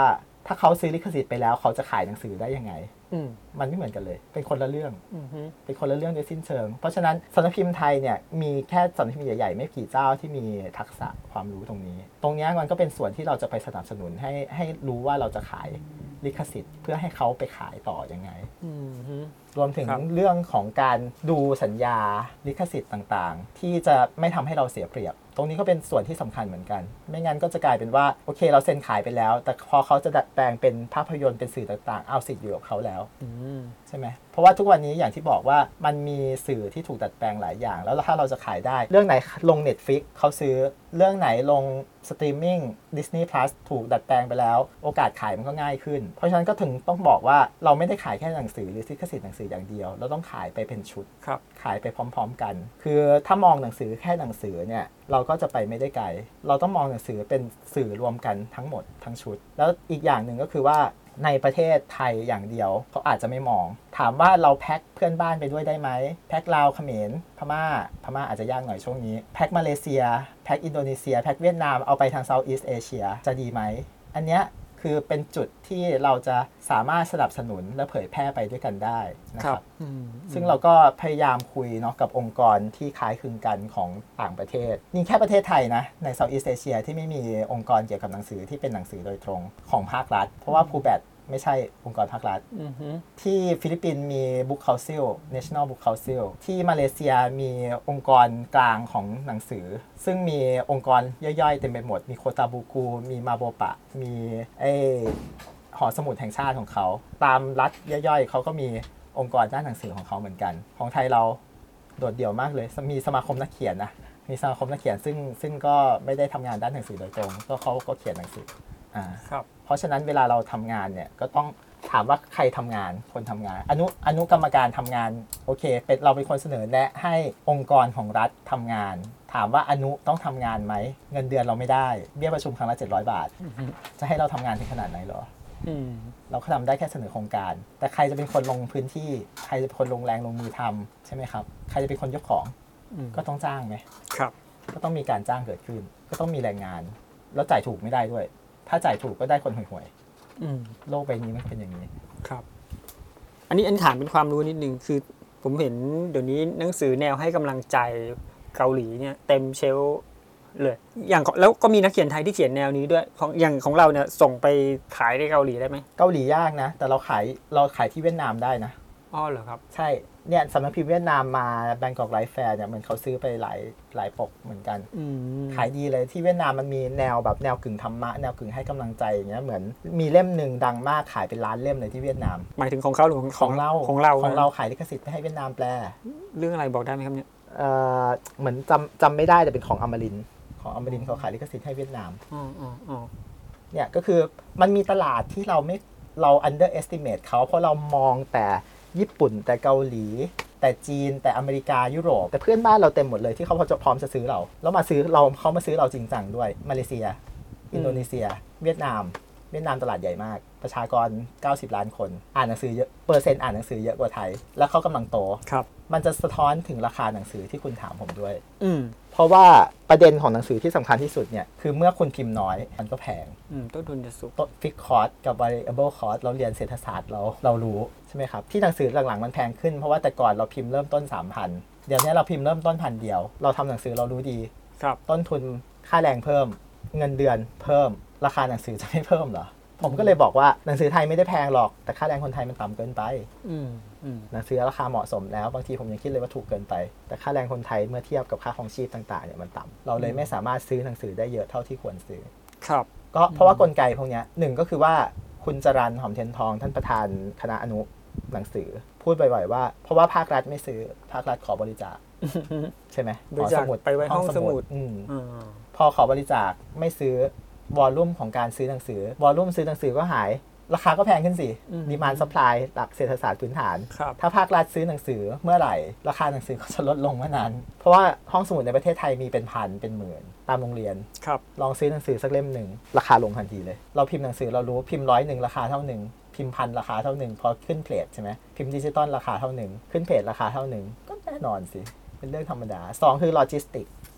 ถ้าเขาซื้อลิขสิทธิ์ไปแล้วเขาจะขายหนังสือได้ยังไงมันไม่เหมือนกันเลยเป็นคนละเรื่องเป็นคนละเรื่องโดยสิ้นเชิงเพราะฉะนั้นสำนักพิมพ์ไทยเนี่ยมีแค่สำนักพิมพ์ใหญ่ๆไม่กี่เจ้าที่มีทักษะความรู้ตรงนี้มันก็เป็นส่วนที่เราจะไปสนับสนุนให้รู้ว่าเราจะขายลิขสิทธิ์เพื่อให้เขาไปขายต่อยังไงรวมถึงเรื่องของการดูสัญญาลิขสิทธิ์ต่างๆที่จะไม่ทำให้เราเสียเปรียบตรงนี้ก็เป็นส่วนที่สำคัญเหมือนกันไม่งั้นก็จะกลายเป็นว่าโอเคเราเซ็นขายไปแล้วแต่พอเขาจะดัดแปลงเป็นภาพยนตร์เป็นสื่อต่างๆเอาสิทธิ์อยู่กับเขาแล้วใช่ไหมเพราะว่าทุกวันนี้อย่างที่บอกว่ามันมีสื่อที่ถูกดัดแปลงหลายอย่างแล้วถ้าเราจะขายได้เรื่องไหนลง Netflix เขาซื้อเรื่องไหนลงสตรีมมิ่ง Disney Plus ถูกดัดแปลงไปแล้วโอกาสขายมันก็ง่ายขึ้นเพราะฉะนั้นก็ถึงต้องบอกว่าเราไม่ได้ขายแค่หนังสือหรือลิขสิทธิ์หนังสืออย่างเดียวเราต้องขายไปเป็นชุดขายไปพร้อมๆกันคือถ้ามองหนังสือแค่หนังสือเนี่ยเราก็จะไปไม่ได้ไกลเราต้องมองหนังสือเป็นสื่อรวมกันทั้งหมดทั้งชุดแล้วอีกอย่างหนึ่งก็คือว่าในประเทศไทยอย่างเดียวเขาอาจจะไม่มองถามว่าเราแพ็คเพื่อนบ้านไปด้วยได้ไหมแพ็คลาวเขมรพม่าอาจจะยากหน่อยช่วงนี้แพ็คมาเลเซียแพ็คอินโดนีเซียแพ็คเวียดนามเอาไปทางเซาท์อีสต์เอเชียจะดีไหมอันเนี้ยคือเป็นจุดที่เราจะสามารถสนับสนุนและเผยแพร่ไปด้วยกันได้นะครับซึ่งเราก็พยายามคุยเนาะกับองค์กรที่คล้ายคลึงกันของต่างประเทศนี่แค่ประเทศไทยนะในเซาท์อีสต์เอเชียที่ไม่มีองค์กรเกี่ยวกับหนังสือที่เป็นหนังสือโดยตรงของภาครัฐเพราะว่าภูแบตไม่ใช่องค์กรภาครัฐที่ฟิลิปปินส์มี Book Council National Book Council ที่มาเลเซียมีองค์กรกลางของหนังสือซึ่งมีองค์กรย่อยๆเต็มไปหมดมีโคตาบูกูมีมาโบปะมีหอสมุดแห่งชาติของเขาตามรัฐย่อยๆเขาก็มีองค์กรด้านหนังสือของเขาเหมือนกันของไทยเราโดดเดี่ยวมากเลยมีสมาคมนักเขียนนะมีสมาคมนักเขียนซึ่งก็ไม่ได้ทำงานด้านหนังสือโดยตรงก็เขาก็เขียนหนังสือเพราะฉะนั้นเวลาเราทำงานเนี่ยก็ต้องถามว่าใครทำงานคนทำงานอนุกรรมการทำงานโอเคเราเป็นคนเสนอแนะให้องค์กรของรัฐทำงานถามว่าอนุต้องทำงานไหมเงินเดือนเราไม่ได้เบี้ยประชุมครั้งละ700 บาทจะให้เราทำงานถึงขนาดไหนหรอเราก็ทำได้แค่เสนอโครงการแต่ใครจะเป็นคนลงพื้นที่ใครจะเป็นคนลงแรงลงมือทำใช่ไหมครับใครจะเป็นคนยกของก็ต้องจ้างไหมครับก็ต้องมีการจ้างเกิดขึ้นก็ต้องมีแรงงานแล้วจ่ายถูกไม่ได้ด้วยถ้าจ่ายถูกก็ได้คนห่วยๆโลกใบนี้มันเป็นอย่างนี้ครับอันนี้ถามเป็นความรู้นิดนึงคือผมเห็นเดี๋ยวนี้หนังสือแนวให้กำลังใจเกาหลีเนี่ยเต็มเชลฟ์เลยอย่างแล้วก็มีนักเขียนไทยที่เขียนแนวนี้ด้วยอย่างของเราเนี่ยส่งไปขายในเกาหลีได้ไหมเกาหลียากนะแต่เราขายที่เวียดนามได้นะอ๋อเหรอครับใช่เนี่ยสำนักพิมพ์เวียดนามมาแบงกอกไลฟ์แฟร์เนี่ยเหมือนเขาซื้อไปหลายปกเหมือนกันขายดีเลยที่เวียดนามมันมีแนวแบบแนวกึ่งธรรมะแนวกึ่งให้กำลังใจอย่างเงี้ยเหมือนมีเล่มหนึ่งดังมากขายเป็นล้านเล่มเลยที่เวียดนามหมายถึงของเขาหรือของเราขายลิขสิทธิ์ให้เวียดนามแปลเรื่องอะไรบอกได้ไหมครับเนี่ยเหมือนจำไม่ได้แต่เป็นของอมรินทร์เขาขายลิขสิทธิ์ให้เวียดนามเนี่ยก็คือมันมีตลาดที่เรา underestimate เขาเพราะเรามองแต่ญี่ปุ่นแต่เกาหลีแต่จีนแต่อเมริกายุโรปแต่เพื่อนบ้านเราเต็มหมดเลยที่เขาพร้อมจะซื้อเราแล้วเขามาซื้อเราจริงจังด้วยมาเลเซียอินโดนีเซียเวียดนามตลาดใหญ่มากประชากร90 ล้านคนอ่านหนังสือเยอะเปอร์เซ็นต์อ่านหนังสือเยอะกว่าไทยแล้วเขากำลังโตมันจะสะท้อนถึงราคาหนังสือที่คุณถามผมด้วยเพราะว่าประเด็นของหนังสือที่สำคัญที่สุดเนี่ยคือเมื่อคุณพิมพ์น้อยมันก็แพงต้นทุนจะสูงฟิกคอร์สกับ variable cost เราเรียนเศรษฐศาสตร์เรารู้ใช่ไหมครับที่หนังสือหลังๆมันแพงขึ้นเพราะว่าแต่ก่อนเราพิมพ์เริ่มต้น 3,000 เดี๋ยวนี้เราพิมพ์เริ่มต้น1,000 เดียวเราทำหนังสือเรารู้ดีต้นทุนค่าแรงเพิ่มเงินเดือนเพิ่มราคาหนังสือจะไม่เพิ่มเหรอผมก็เลยบอกว่าหนังสือไทยไม่ได้แพงหรอกแต่ค่าแรงคนไทยมันต่ำเกินไปหนังสือราคาเหมาะสมแล้วบางทีผมยังคิดเลยว่าถูกเกินไปแต่ค่าแรงคนไทยเมื่อเทียบกับค่าครองชีพต่างๆเนี่ยมันต่ำเราเลยไม่สามารถซื้อหนังสือได้เยอะเท่าที่ควรซื้อครับก็เพราะว่ากลไกพวกนี้หนึ่งก็คือว่าคุณจรัญ หอมเทียนทองท่านประธานคณะอนุหนังสือพูดบ่อยๆว่าเพราะว่าภาครัฐไม่ซื้อภาครัฐขอบริจาคใช่ไหมบริจาคไปไว้ห้องสมุดพอขอบริจาคไม่ซื้อวอลลุ่มของการซื้อหนังสือวอลลุ่มซื้อหนังสือก็หายราคาก็แพงขึ้นสิดีมานด์ซัพพลายหลักเศรษฐศาสตร์พื้นฐานถ้าภาครัฐซื้อหนังสือเมื่อไหร่ราคาหนังสือก็จะลดลงเมื่อนั้นเพราะว่าห้องสมุดในประเทศไทยมีเป็นพันเป็นหมื่นตามโรงเรียนลองซื้อหนังสือสักเล่มหนึ่งราคาลงทันทีเลยเราพิมพ์หนังสือเรารู้พิมพ์100ราคาเท่านึงพิมพ์1,000ราคาเท่านึงพอขึ้นเพจใช่ไหมพิมพ์ดิจิตอลราคาเท่านึงขึ้นเพจราคาเท่านึงก็แน่นอนสิเป็นเรื่องธรรมดา2คือโลจิสติก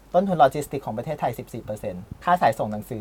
ต้นทุนโลจิสติกของประเทศไทย 14% ค่าสายส่งหนังสือ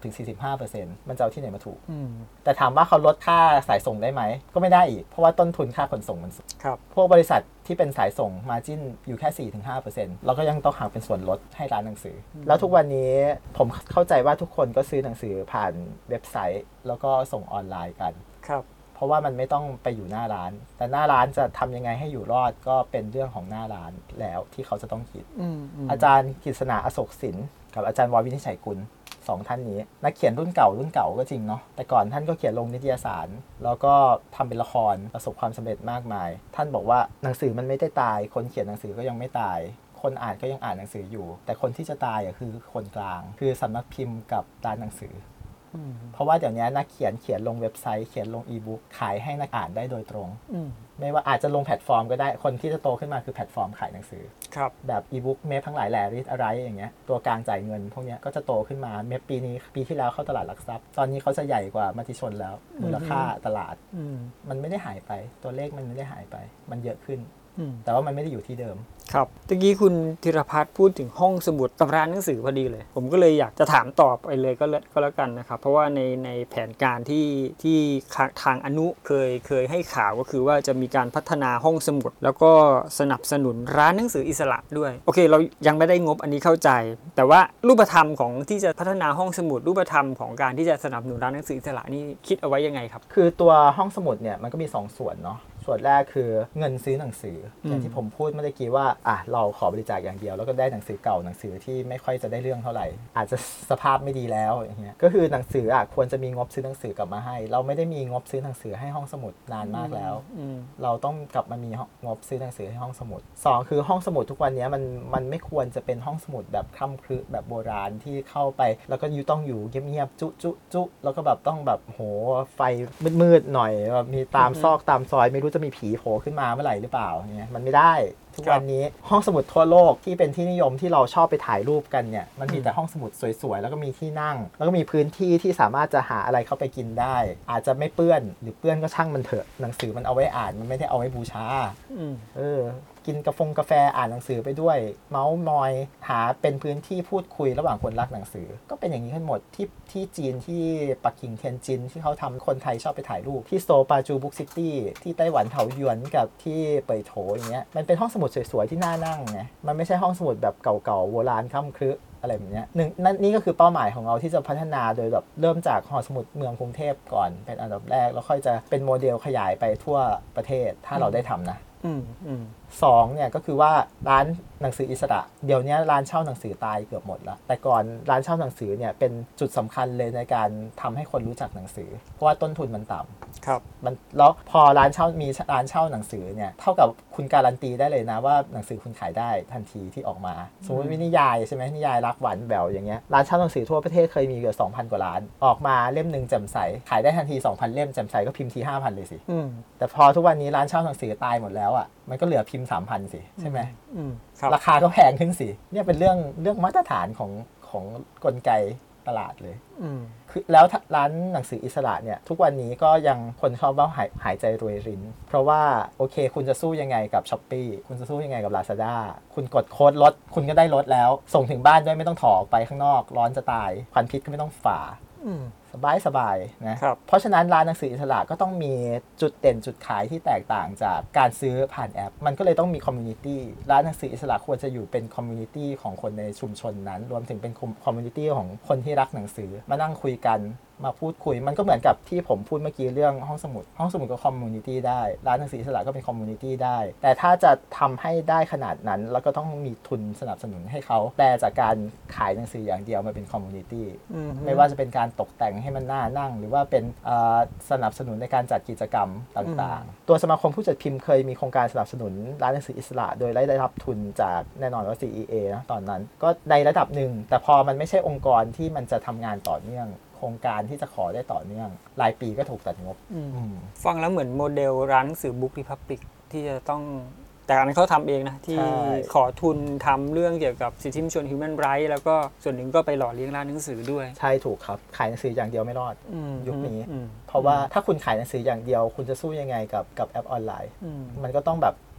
40-45% มันจะเอาที่ไหนมาถูกแต่ถามว่าเขาลดค่าสายส่งได้ไหมก็ไม่ได้อีกเพราะว่าต้นทุนค่าขนส่งมันสูงพวกบริษัทที่เป็นสายส่ง margin อยู่แค่ 4-5% เราก็ยังต้องหักเป็นส่วนลดให้ร้านหนังสือแล้วทุกวันนี้ผมเข้าใจว่าทุกคนก็ซื้อหนังสือผ่านเว็บไซต์แล้วก็ส่งออนไลน์กันเพราะว่ามันไม่ต้องไปอยู่หน้าร้านแต่หน้าร้านจะทำยังไงให้อยู่รอดก็เป็นเรื่องของหน้าร้านแล้วที่เขาจะต้องคิดอาจารย์กฤษณาอโศกสินกับอาจารย์ววินิจฉัยกุล2ท่านนี้นักเขียนรุ่นเก่าก็จริงเนาะแต่ก่อนท่านก็เขียนลงนิตยสารแล้วก็ทำเป็นละครประสบความสำเร็จมากมายท่านบอกว่าหนังสือมันไม่ได้ตายคนเขียนหนังสือก็ยังไม่ตายคนอ่านก็ยังอ่านหนังสืออยู่แต่คนที่จะตายคือคนกลางคือสำนักพิมพ์กับร้านหนังสือเพราะว่าเดี๋ยวนี้นักเขียนลงเว็บไซต์เขียนลงอีบุ๊กขายให้นักอ่านได้โดยตรงไม่ว่าอาจจะลงแพลตฟอร์มก็ได้คนที่จะโตขึ้นมาคือแพลตฟอร์มขายหนังสือแบบอีบุ๊กเมพทั้งหลายแหล่ริดอะไรอย่างเงี้ยตัวกลางจ่ายเงินพวกนี้ก็จะโตขึ้นมาเมพปีที่แล้วเข้าตลาดหลักทรัพย์ตอนนี้เขาจะใหญ่กว่ามติชนแล้วมูลค่าตลาดมันไม่ได้หายไปตัวเลขมันไม่ได้หายไปมันเยอะขึ้นแต่ว่ามันไม่ได้อยู่ที่เดิมครับตะกี้คุณธีรพัฒน์พูดถึงห้องสมุดกับร้านหนังสือพอดีเลยผมก็เลยอยากจะถามตอบไปเลยก็แล้วกันนะครับเพราะว่าในแผนการที่ทางอนุเคยให้ข่าวก็คือว่าจะมีการพัฒนาห้องสมุดแล้วก็สนับสนุนร้านหนังสืออิสระด้วยโอเคเรายังไม่ได้งบอันนี้เข้าใจแต่ว่ารูปธรรมของที่จะพัฒนาห้องสมุดรูปธรรมของการที่จะสนับสนุนร้านหนังสืออิสระนี่คิดเอาไว้ยังไงครับคือตัวห้องสมุดเนี่ยมันก็มี2ส่วนเนาะส่วนแรกคือเงินซื้อหนังสืออย่างที่ผมพูดเมื่อกี้ว่าเราขอบริจาคอย่างเดียวแล้วก็ได้หนังสือเก่าหนังสือที่ไม่ค่อยจะได้เรื่องเท่าไหร่อาจจะสภาพไม่ดีแล้วอย่างเงี้ยก็คือหนังสือควรจะมีงบซื้อหนังสือกลับมาให้เราไม่ได้มีงบซื้อหนังสือให้ห้องสมุดนานมากแล้วเราต้องกลับมามีงบซื้อหนังสือให้ห้องสมุด2คือห้องสมุดทุกวันนี้มันไม่ควรจะเป็นห้องสมุดแบบคร่ำครึแบบโบราณที่เข้าไปแล้วก็ต้องอยู่เงียบๆจุแล้วก็แบบต้องแบบโหไฟมืดๆหน่อยแบบมีตามซอกตามซอยไม่รู้จะมีผีโผล่ขึ้นมาเมื่อไหร่หรือเปล่าเนี่ยมันไม่ได้ทุกวันนี้ห้องสมุดทั่วโลกที่เป็นที่นิยมที่เราชอบไปถ่ายรูปกันเนี่ยมันมีแต่ห้องสมุดสวยๆแล้วก็มีที่นั่งแล้วก็มีพื้นที่ที่สามารถจะหาอะไรเข้าไปกินได้อาจจะไม่เปื้อนหรือเปื้อนก็ช่างมันเถอะหนังสือมันเอาไว้อ่านมันไม่ได้เอาไว้บูชากินกาแฟอ่านหนังสือไปด้วยเมาส์มอยหาเป็นพื้นที่พูดคุยระหว่างคนรักหนังสือก็เป็นอย่างนี้ทั้งหมดที่จีนที่ปักกิ่งเทียนจินที่เขาทำคนไทยชอบไปถ่ายรูปที่โซปาจูบุ๊กซิตี้ที่ไต้หวันเถาหยวนกับที่เป่ยโถอย่างเงี้ยมันเป็นห้องสมุดสวยๆที่น่านั่งไงมันไม่ใช่ห้องสมุดแบบเก่าๆโบราณค่ำครึอะไรแบบนี้นี่ก็คือเป้าหมายของเราที่จะพัฒนาโดยแบบเริ่มจากหอสมุดเมืองกรุงเทพก่อนเป็นอันดับแรกแล้วค่อยจะเป็นโมเดลขยายไปทั่วประเทศถ้าเราได้ทำนะ2เนี่ยก็คือว่าร้านหนังสืออิสระเดี๋ยวนี้ร้านเช่าหนังสือตายเกือบหมดแล้วแต่ก่อนร้านเช่าหนังสือเนี่ยเป็นจุดสำคัญเลยในการทำให้คนรู้จักหนังสือเพราะว่าต้นทุนมันต่ำครับแล้วพอร้านเช่ามีร้านเช่าหนังสือเนี่ยเท่ากับคุณการันตีได้เลยนะว่าหนังสือคุณขายได้ทันทีที่ออกมาสมมตินิยายใช่ไหมนิยายรักหวานแหววอย่างเงี้ยร้านเช่าหนังสือทั่วประเทศเคยมีเกือบ 2,000 กว่าร้านออกมาเล่มนึงแจ่มใสขายได้ทันที 2,000 เล่มแจ่มใสก็พิมพ์ที 5,000 เลยสิแต่พอทุกวันนี้ร้านเช่าหนังสือตายหมดแล้วมันก็เหลือพิมพ์ 3,000 สิใช่ไหมราคาก็แพงขึ้นสิเนี่ยเป็นเรื่องมาตรฐานของกลไกตลาดเลยคือแล้วร้านหนังสืออิสระเนี่ยทุกวันนี้ก็ยังคนชอบว่าหายใจรวยรินเพราะว่าโอเคคุณจะสู้ยังไงกับ Shopee คุณจะสู้ยังไงกับ Lazada คุณกดโค้ดลดคุณก็ได้ลดแล้วส่งถึงบ้านด้วยไม่ต้องถอออกไปข้างนอกร้อนจะตายควันพิษก็ไม่ต้องฝ่าสบายนะเพราะฉะนั้นร้านหนังสืออิสระก็ต้องมีจุดเด่นจุดขายที่แตกต่างจากการซื้อผ่านแอปมันก็เลยต้องมีคอมมูนิตี้ร้านหนังสืออิสระควรจะอยู่เป็นคอมมูนิตี้ของคนในชุมชนนั้นรวมถึงเป็นคอมมูนิตี้ของคนที่รักหนังสือมานั่งคุยกันมาพูดคุยมันก็เหมือนกับที่ผมพูดเมื่อกี้เรื่องห้องสมุดก็คอมมูนิตี้ได้ร้านหนังสืออิสระก็เป็นคอมมูนิตี้ได้แต่ถ้าจะทำให้ได้ขนาดนั้นแล้วก็ต้องมีทุนสนับสนุนให้เขาแปลจากการขายหนังสืออย่างเดียวมาเป็นคอมมูนิตี้ไม่ว่าจะเป็นการตกแต่งให้มันน่านั่งหรือว่าเป็นสนับสนุนในการจัดกิจกรรมต่างๆตัวสมาคมผู้จัดพิมพ์เคยมีโครงการสนับสนุนร้านหนังสืออิสระโดยได้รับทุนจากแน่นอนว่า CEA นะตอนนั้นก็ในระดับหนึ่งแต่พอมันไม่ใช่องค์กรที่มันจะทำงานต่อเนื่องโครงการที่จะขอได้ต่อเนื่องรายปีก็ถูกตัดงบฟังแล้วเหมือนโมเดลร้านหนังสือ Book Republic ที่จะต้องแต่อันนั้นเขาทำเองนะที่ขอทุนทำเรื่องเกี่ยวกับสิทธิมนุษยชน Human Rights แล้วก็ส่วนหนึ่งก็ไปหล่อเลี้ยงร้านหนังสือด้วยใช่ถูกครับขายหนังสืออย่างเดียวไม่รอดยุคนี้เพราะว่าถ้าคุณขายหนังสืออย่างเดียวคุณจะสู้ยังไงกับแอปออนไลน์มันก็ต้องแบบ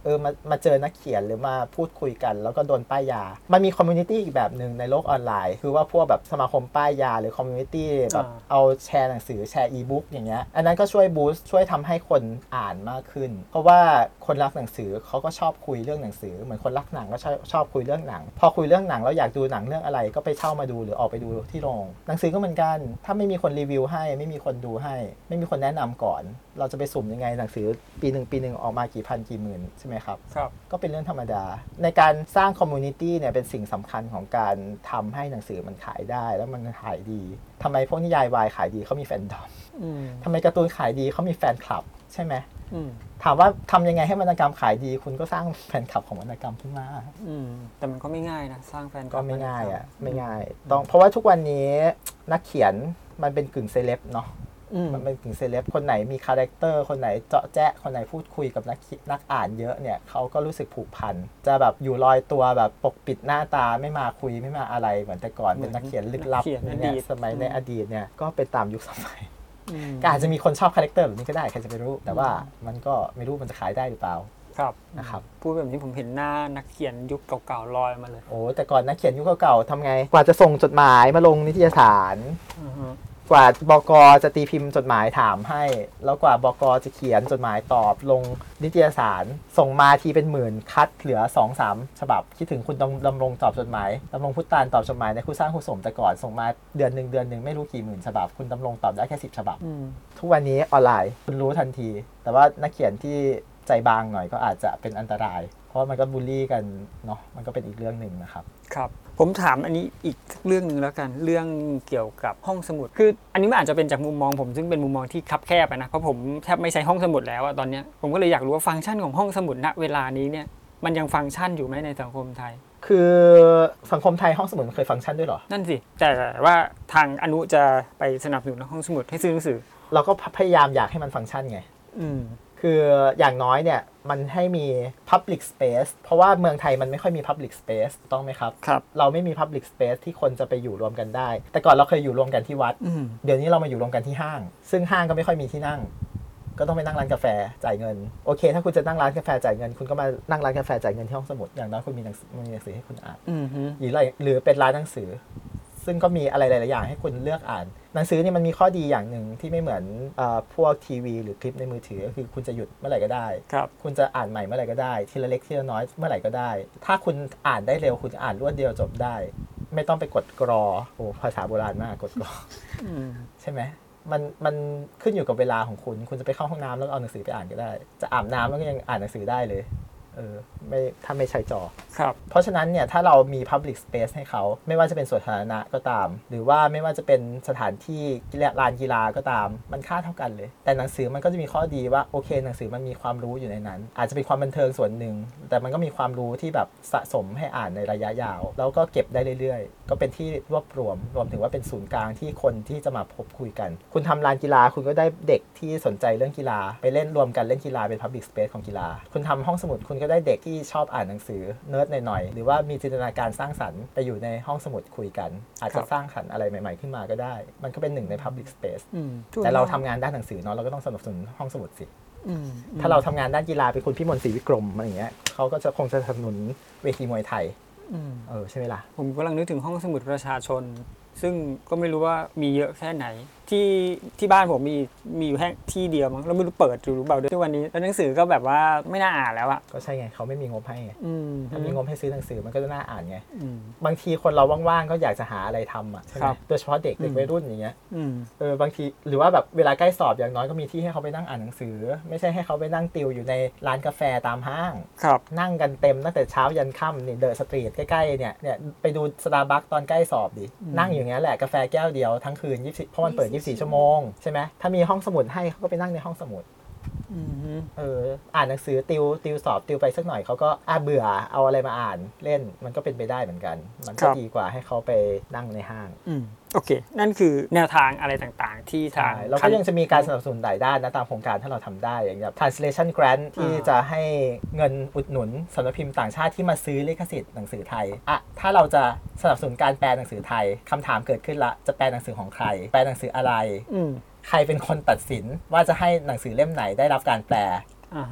มาเจอนักเขียนหรือมาพูดคุยกันแล้วก็โดนป้ายยามันมีคอมมูนิตี้อีกแบบหนึ่งในโลกออนไลน์คือว่าพวกแบบสมาคมป้ายยาหรือคอมมูนิตี้แบบเอาแชร์หนังสือแชร์อีบุ๊กอย่างเงี้ยอันนั้นก็ช่วยบูสต์ช่วยทำให้คนอ่านมากขึ้นเพราะว่าคนรักหนังสือเขาก็ชอบคุยเรื่องหนังสือเหมือนคนรักหนังก็ชอบคุยเรื่องหนังพอคุยเรื่องหนังแล้วอยากดูหนังเรื่องอะไรก็ไปเช่ามาดูหรือออกไปดูที่โรงหนังสือก็เหมือนกันถ้าไม่มีคนรีวิวให้ไม่มีคนดูให้ไม่มีคนแนะนำก่อนเราจะไปสุ่มยังไงหนังสือปีหนึ่งออกมากี่พันกี่หมื่นใช่ไหมครับก็เป็นเรื่องธรรมดาในการสร้างคอมมูนิตี้เนี่ยเป็นสิ่งสำคัญของการทำให้หนังสือมันขายได้แล้วมันขายดีทำไมพวกนิยายวายขายดีเขามีแฟนดอมทำไมการ์ตูนขายดีเขามีแฟนคลับใช่ไหมถามว่าทำยังไงให้วรรณกรรมขายดีคุณก็สร้างแฟนคลับของวรรณกรรมขึ้นมาแต่มันก็ไม่ง่ายนะสร้างแฟนก็ไม่ง่ายอ่ะไม่ง่ายต้องเพราะว่าทุกวันนี้นักเขียนมันเป็นกึ่งเซเลบเนาะมันเป็นกึ่งเซเลบคนไหนมีคาแรคเตอร์คนไหนเจาะแจ๊ะคนไหนพูดคุยกับนักอ่านเยอะเนี่ยเขาก็รู้สึกผูกพันจะแบบอยู่ลอยตัวแบบปกปิดหน้าตาไม่มาคุยไม่มาอะไรเหมือนแต่ก่อนเป็นนักเขียนลึกลับเนี่ยสมัยในอดีตเนี่ยก็เป็นตามยุคสมัยก็อาจจะมีคนชอบคาแรคเตอร์แบบนี้ก็ได้ใครจะไปรู้แต่ว่ามันก็ไม่รู้มันจะขายได้หรือเปล่าครับนะครับพูดแบบนี้ผมเห็นหน้านักเขียนยุคเก่าๆลอยมาเลยโอ้แต่ก่อนนักเขียนยุคเก่าๆทำไงกว่าจะส่งจดหมายมาลงนิตยสารกว่าบก.จะตีพิมพ์จดหมายถามให้แล้วกว่าบก.จะเขียนจดหมายตอบลงนิตยสารส่งมาทีเป็นหมื่นคัดเหลือ 2-3 ฉบับคิดถึงคุณดำรงตอบจดหมายดำรงพุทธานตอบจดหมายในคู่สร้างคู่สมแต่ก่อนส่งมาเดือนหนึ่งไม่รู้กี่หมื่นฉบับคุณดำรงตอบได้แค่10 ฉบับทุกวันนี้ออนไลน์คุณรู้ทันทีแต่ว่านักเขียนที่ใจบางหน่อยก็อาจจะเป็นอันตรายเพราะมันก็บูลลี่กันเนาะมันก็เป็นอีกเรื่องหนึ่งนะครับครับผมถามอันนี้อีกเรื่องนึงแล้วกันเรื่องเกี่ยวกับห้องสมุดคืออันนี้มันอาจจะเป็นจากมุมมองผมซึ่งเป็นมุมมองที่คับแคบนะเพราะผมแทบไม่ใช้ห้องสมุดแล้วตอนนี้ผมก็เลยอยากรู้ว่าฟังก์ชันของห้องสมุดณเวลานี้เนี่ยมันยังฟังก์ชันอยู่ไหมในสังคมไทยคือสังคมไทยห้องสมุดเคยฟังก์ชันด้วยหรอนั่นสิแต่ว่าทางอนุจะไปสนับสนุนห้องสมุดให้ซื้อหนังสือเราก็พยายามอยากให้มันฟังก์ชันไงคืออย่างน้อยเนี่ยมันให้มี public space เพราะว่าเมืองไทยมันไม่ค่อยมี public space ต้องไหมครับครับเราไม่มี public space ที่คนจะไปอยู่รวมกันได้แต่ก่อนเราเคยอยู่รวมกันที่วัดเดี๋ยวนี้เรามาอยู่รวมกันที่ห้างซึ่งห้างก็ไม่ค่อยมีที่นั่งก็ต้องไปนั่งร้านกาแฟจ่ายเงินโอเคถ้าคุณจะนั่งร้านกาแฟจ่ายเงินคุณก็มานั่งร้านกาแฟจ่ายเงินที่ห้องสมุดอย่างน้อยคุณมีหนังสือให้คุณอ่านหรือเป็นร้านหนังสือซึ่งก็มีอะไรหลายๆอย่างให้คุณเลือกอ่านหนังสือนี่มันมีข้อดีอย่างหนึ่งที่ไม่เหมือนพวกทีวีหรือคลิปในมือถือก็คือคุณจะหยุดเมื่อไหร่ก็ได้คุณจะอ่านใหม่เมื่อไหร่ก็ได้ทีละเล็กทีละน้อยเมื่อไหร่ก็ได้ถ้าคุณอ่านได้เร็วคุณอ่านรวดเดียวจบได้ไม่ต้องไปกดกรอโอ้ภาษาโบราณมากกดกรอใช่ไหมมันขึ้นอยู่กับเวลาของคุณจะไปเข้าห้องน้ำแล้วเอาหนังสือไปอ่านก็ได้จะอาบน้ำแล้วก็ยังอ่านหนังสือได้เลยไม่ถ้าไม่ใช้จอครับเพราะฉะนั้นเนี่ยถ้าเรามี public space ให้เขาไม่ว่าจะเป็นสวนสาธารณะก็ตามหรือว่าไม่ว่าจะเป็นสถานที่ลานกีฬาก็ตามมันค่าเท่ากันเลยแต่หนังสือมันก็จะมีข้อดีว่าโอเคหนังสือมันมีความรู้อยู่ในนั้นอาจจะเป็นความบันเทิงส่วนหนึ่งแต่มันก็มีความรู้ที่แบบสะสมให้อ่านในระยะยาวแล้วก็เก็บได้เรื่อยๆก็เป็นที่รวบรวมถึงว่าเป็นศูนย์กลางที่คนที่จะมาพบคุยกันคุณทำลานกีฬาคุณก็ได้เด็กที่สนใจเรื่องกีฬาไปเล่นรวมกันเล่นกีฬาเป็น public space ของกีฬาคุณทำห้องสมุดคุณก็ได้เด็กที่ชอบอ่านหนังสือเนิร์ดหน่อยๆหรือว่ามีจินตนาการสร้างสรรค์ไปอยู่ในห้องสมุดคุยกันอาจจะสร้างสรรค์อะไรใหม่ๆขึ้นมาก็ได้มันก็เป็นหนึ่งใน public space แต่เราทำงานด้านหนังสือเนาะเราก็ต้องสนับสนุนห้องสมุดสิถ้าเราทำงานด้านกีฬาเป็นคุณพี่มนต์ศรีวิกรมอะไรอย่างเงี้ยเขาก็จะคงจะสนับสนุนเวทีมวยไทยใช่ไหมล่ะผมกำลังนึกถึงห้องสมุดประชาชนซึ่งก็ไม่รู้ว่ามีเยอะแค่ไหนที่บ้านผมมีอยู่แค่ที่เดียวมั้งแล้วไม่รู้เปิดหรือเปล่าด้วยทุกวันนี้แล้วหนังสือก็แบบว่าไม่น่าอ่านแล้วอะก็ใช่ไงเขาไม่มีงบให้ไงถ้ามีงบให้ซื้อหนังสือมันก็จะน่าอ่านไงบางทีคนเราว่างๆก็อยากจะหาอะไรทำอ่ะใช่ไหมโดยเฉพาะเด็กวัยรุ่นอย่างเงี้ยบางทีหรือว่าแบบเวลาใกล้สอบอย่างน้อยก็มีที่ให้เขาไปนั่งอ่านหนังสือไม่ใช่ให้เขาไปนั่งติวอยู่ในร้านกาแฟตามห้างนั่งกันเต็มตั้งแต่เช้ายันค่ำนี่เดอะสตรีทใกล้ๆเนี่ยไปดูสตาร์บัคตอนใกล้สอบดินั่งอย่างเงี้ยแหละกาแฟแก้วเดียวทั้งคืน24เพราะมันเปิด24ชั่วโมงใช่ไหมถ้ามีห้องสมุดให้เขาก็ไปนั่งในห้องสมุดอ่านหนังสือติวสอบติวไปสักหน่อยเขาก็เบื่อเอาอะไรมาอ่านเล่นมันก็เป็นไปได้เหมือนกันมันก็ดีกว่าให้เขาไปนั่งในห้างโอเคนั่นคือแนวทางอะไรต่างๆที่ทางเราก็ยังจะมีการสนับสนุนหลายด้านนะตามโครงการถ้าเราทำได้อย่างแบบ translation grant ที่จะให้เงินอุดหนุนสำนักพิมพ์ต่างชาติที่มาซื้อลิขสิทธิ์หนังสือไทยถ้าเราจะสนับสนุนการแปลหนังสือไทยคำถามเกิดขึ้นละจะแปลหนังสือของใครแปลหนังสืออะไรใครเป็นคนตัดสินว่าจะให้หนังสือเล่มไหนได้รับการแปล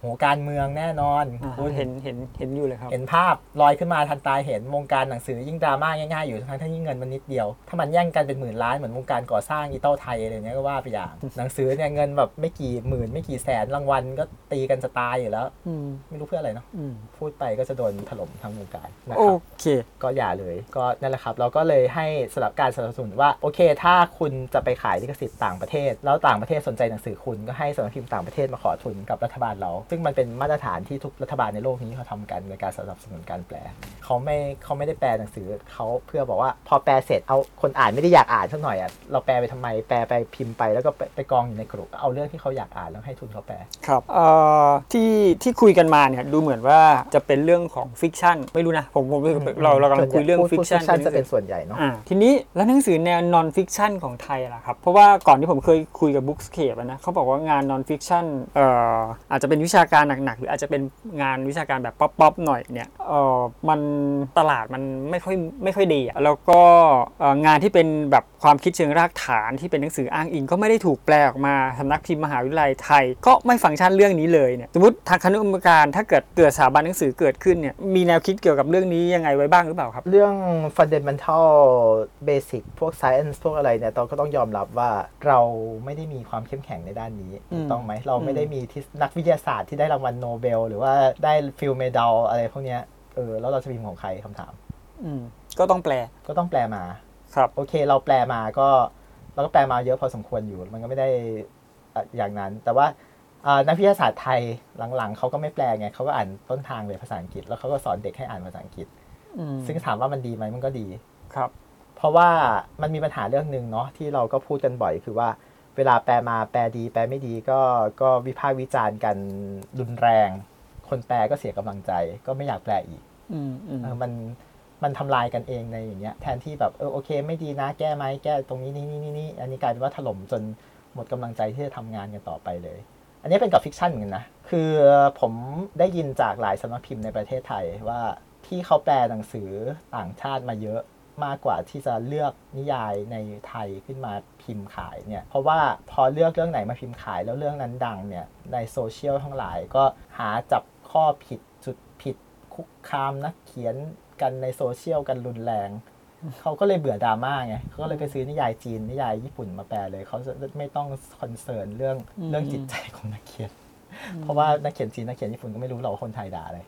โหการเมืองแน่นอนเห็นอยู่เลยครับเห็นภาพลอยขึ้นมาทันตาเห็นวงการหนังสือยิ่งดราม่าง่ายๆอยู่ทั้งที่เงินมันนิดเดียวถ้ามันแย่งกันเป็นหมื่นล้านเหมือนวงการก่อสร้างอีเต้าไทยอะไรเงี้ยก็ว่าไปอย่างหนังสือเนี่ยเงินแบบไม่กี่หมื่นไม่กี่แสนรางวัลก็ตีกันจะตายอยู่แล้วไม่รู้เพื่ออะไรเนาะพูดไปก็จะโดนถล่มทั้งวงการนะครับโอเคก็อย่าเลยก็นั่นแหละครับเราก็เลยให้สำหรับการสนับสนุนว่าโอเคถ้าคุณจะไปขายลิขสิทธิ์ต่างประเทศแล้วต่างประเทศสนใจหนังสือคุณก็ให้สำนักพิมพ์ต่างประเทศมาขอทุนกับรัฐบาลเราซึ่งมันเป็นมาตรฐานที่ทุกรัฐบาลในโลกนี้เขาทำกันในการสนับสนุนการแปลเขาไม่ได้แปลหนังสือเขาเพื่อบอกว่าพอแปลเสร็จเอาคนอ่านไม่ได้อยากอ่านสักหน่อยอ่ะเราแปลไปทำไมแปลไปพิมพ์ไปแล้วก็ไปกองอยู่ในกลุ่มเอาเรื่องที่เขาอยากอ่านแล้วให้ทุนเขาแปลครับที่คุยกันมาเนี่ยดูเหมือนว่าจะเป็นเรื่องของฟิกชันไม่รู้นะผมเรากำลังคุยเรื่องฟิกชันจะเป็นส่วนใหญ่เนาะทีนี้แล้วหนังสือแนวนอนฟิกชันของไทยล่ะครับเพราะว่าก่อนที่ผมเคยคุยกับ Bookscape นะเขาบอกว่างานนอนฟิกชันอาจจะเป็นวิชาการหนักๆหรืออาจจะเป็นงานวิชาการแบบป๊อปๆหน่อยเนี่ยมันตลาดมันไม่ค่อยดีแล้วก็งานที่เป็นแบบความคิดเชิงรากฐานที่เป็นหนังสืออ้างอิงก็ไม่ได้ถูกแปลออกมาสำนักพิมพ์มหาวิทยาลัยไทยก็ไม่ฟังก์ชันเรื่องนี้เลยเนี่ยสมมติทางคณะกรรมการถ้าเกิดสถาบันหนังสือเกิดขึ้นเนี่ยมีแนวคิดเกี่ยวกับเรื่องนี้ยังไงไว้บ้างหรือเปล่าครับเรื่อง fundamental basic พวก science พวกอะไรเนี่ยเราก็ต้องยอมรับว่าเราไม่ได้มีความเข้มแข็งในด้านนี้ต้องไหมเราไม่ได้มีนักวิทยาศาสตร์ที่ได้รางวัลโนเบลหรือว่าได้ฟิลเมดัลอะไรพวกเนี้ยแล้วเราจะพิมพ์ของใครคำถามก็ต้องแปลมาครับโอเคเราแปลมาก็เราก็แปลมาเยอะพอสมควรอยู่มันก็ไม่ได้อย่างนั้นแต่ว่านักวิทยาศาสตร์ไทยหลังๆเขาก็ไม่แปลไงเขาก็อ่านต้นทางเลยภาษาอังกฤษแล้วเขาก็สอนเด็กให้อ่านภาษาอังกฤษซึ่งถามว่ามันดีไหมมันก็ดีครับเพราะว่ามันมีปัญหาเรื่องนึงเนาะที่เราก็พูดกันบ่อยคือว่าเวลาแปลมาแปลดีแปลไม่ดีก็วิพากษ์วิจารณ์กันรุนแรงคนแปลก็เสียกำลังใจก็ไม่อยากแปลอีกมันทำลายกันเองในอย่างเงี้ยแทนที่แบบโอเคไม่ดีนะแก้ไหมแก้ตรงนี้นี่อันนี้กลายเป็นว่าถล่มจนหมดกำลังใจที่จะทำงานกันต่อไปเลยอันนี้เป็นกับฟิกชันเหมือนกันนะคือผมได้ยินจากหลายสำนักพิมพ์ในประเทศไทยว่าที่เขาแปลหนังสือต่างชาติมาเยอะมากกว่าที่จะเลือกนิยายในไทยขึ้นมาพิมพ์ขายเนี่ยเพราะว่าพอเลือกเรื่องไหนมาพิมพ์ขายแล้วเรื่องนั้นดังเนี่ยในโซเชียลทั้งหลายก็หาจับข้อผิดจุดผิดคุกคามนักเขียนกันในโซเชียลกันรุนแรงเขาก็เลยเบื่อดราม่าไงเขาก็เลยไปซื้อนิยายจีนนิยายญี่ปุ่นมาแปลเลยเขาจะไม่ต้องคอนเซิร์นเรื่องจิตใจของนักเขียนเพราะว่านักเขียนจีนนักเขียนญี่ปุ่นก็ไม่รู้หรอกว่าคนไทยด่าอะไร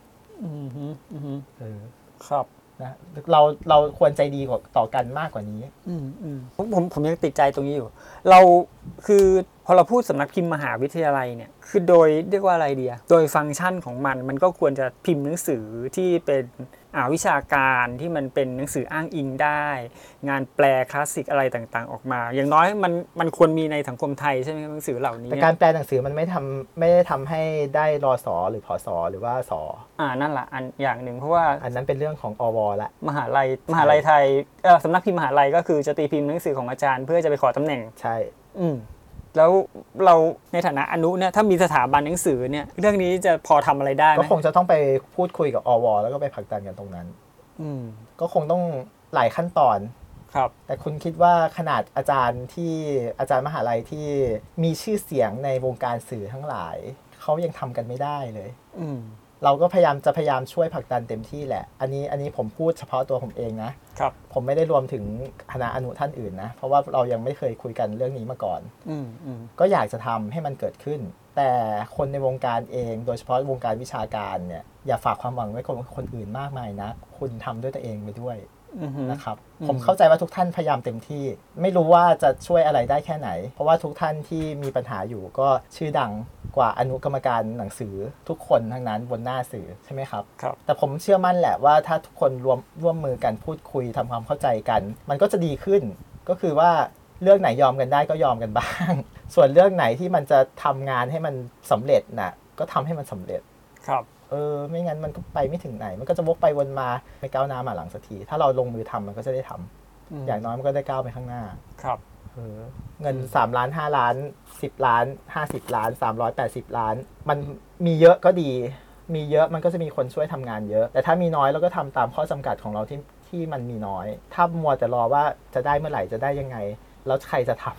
ครับนะเราควรใจดีกว่าต่อกันมากกว่านี้ผมยังติดใจตรงนี้อยู่เราคือพอเราพูดสำนักพิมพ์มหาวิทยาลัยเนี่ยคือโดยเรียกว่าอะไรเดียโดยฟังก์ชันของมันก็ควรจะพิมพ์หนังสือที่เป็นวิชาการที่มันเป็นหนังสืออ้างอิงได้งานแปลคลาสสิกอะไรต่างๆออกมาอย่างน้อยมันควรมีในสังคมไทยใช่ไหมหนังสือเหล่านี้แต่การแปลหนังสือมันไม่ได้ทำให้ได้รส.หรือผส.หรือว่าส. นั่นแหละอันอย่างหนึ่งเพราะว่าอันนั้นเป็นเรื่องของอว.ละมหาลัยไทยสำนักพิมพ์มหาลัยก็คือจะตีพิมพ์หนังสือของอาจารย์เพื่อจะไปขอตำแหน่งใช่แล้วเราในฐานะอนุเนี่ยถ้ามีสถาบันหนังสือเนี่ยเรื่องนี้จะพอทำอะไรได้ไหมก็คงจะต้องไปพูดคุยกับอว.แล้วก็ไปผลักดันกันตรงนั้นก็คงต้องหลายขั้นตอนครับแต่คุณคิดว่าขนาดอาจารย์มหาลัยที่มีชื่อเสียงในวงการสื่อทั้งหลายเขายังทำกันไม่ได้เลยเราก็พยายามช่วยผลักดันเต็มที่แหละอันนี้ผมพูดเฉพาะตัวผมเองนะครับผมไม่ได้รวมถึงคณะอนุท่านอื่นนะเพราะว่าเรายังไม่เคยคุยกันเรื่องนี้มาก่อนก็อยากจะทำให้มันเกิดขึ้นแต่คนในวงการเองโดยเฉพาะวงการวิชาการเนี่ยอย่าฝากความหวังไว้กับคนอื่นมากมายนะคุณทำด้วยตัวเองไปด้วยนะครับผมเข้าใจว่าทุกท่านพยายามเต็มที่ไม่รู้ว่าจะช่วยอะไรได้แค่ไหนเพราะว่าทุกท่านที่มีปัญหาอยู่ก็ชื่อดังกว่าอนุกรรมการหนังสือทุกคนทั้งนั้นบนหน้าสื่อใช่ไหมครับแต่ผมเชื่อมั่นแหละว่าถ้าทุกคนร่วมมือกันพูดคุยทำความเข้าใจกันมันก็จะดีขึ้นก็คือว่าเรื่องไหนยอมกันได้ก็ยอมกันบ้างส่วนเรื่องไหนที่มันจะทำงานให้มันสำเร็จน่ะก็ทำให้มันสำเร็จครับไม่งั้นมันก็ไปไม่ถึงไหนมันก็จะวกไปวนมาไม่ก้าวหน้ามาหลังสักทีถ้าเราลงมือทำมันก็จะได้ทำอย่างน้อยมันก็ได้ก้าวไปข้างหน้าครับเงิน3ล้าน5ล้าน10ล้าน50ล้าน380ล้านมันมีเยอะก็ดีมีเยอะมันก็จะมีคนช่วยทำงานเยอะแต่ถ้ามีน้อยเราก็ทำตามข้อจำกัดของเราที่มันมีน้อยถ้ามัวแต่รอว่าจะได้เมื่อไหร่จะได้ยังไงแล้วใครจะท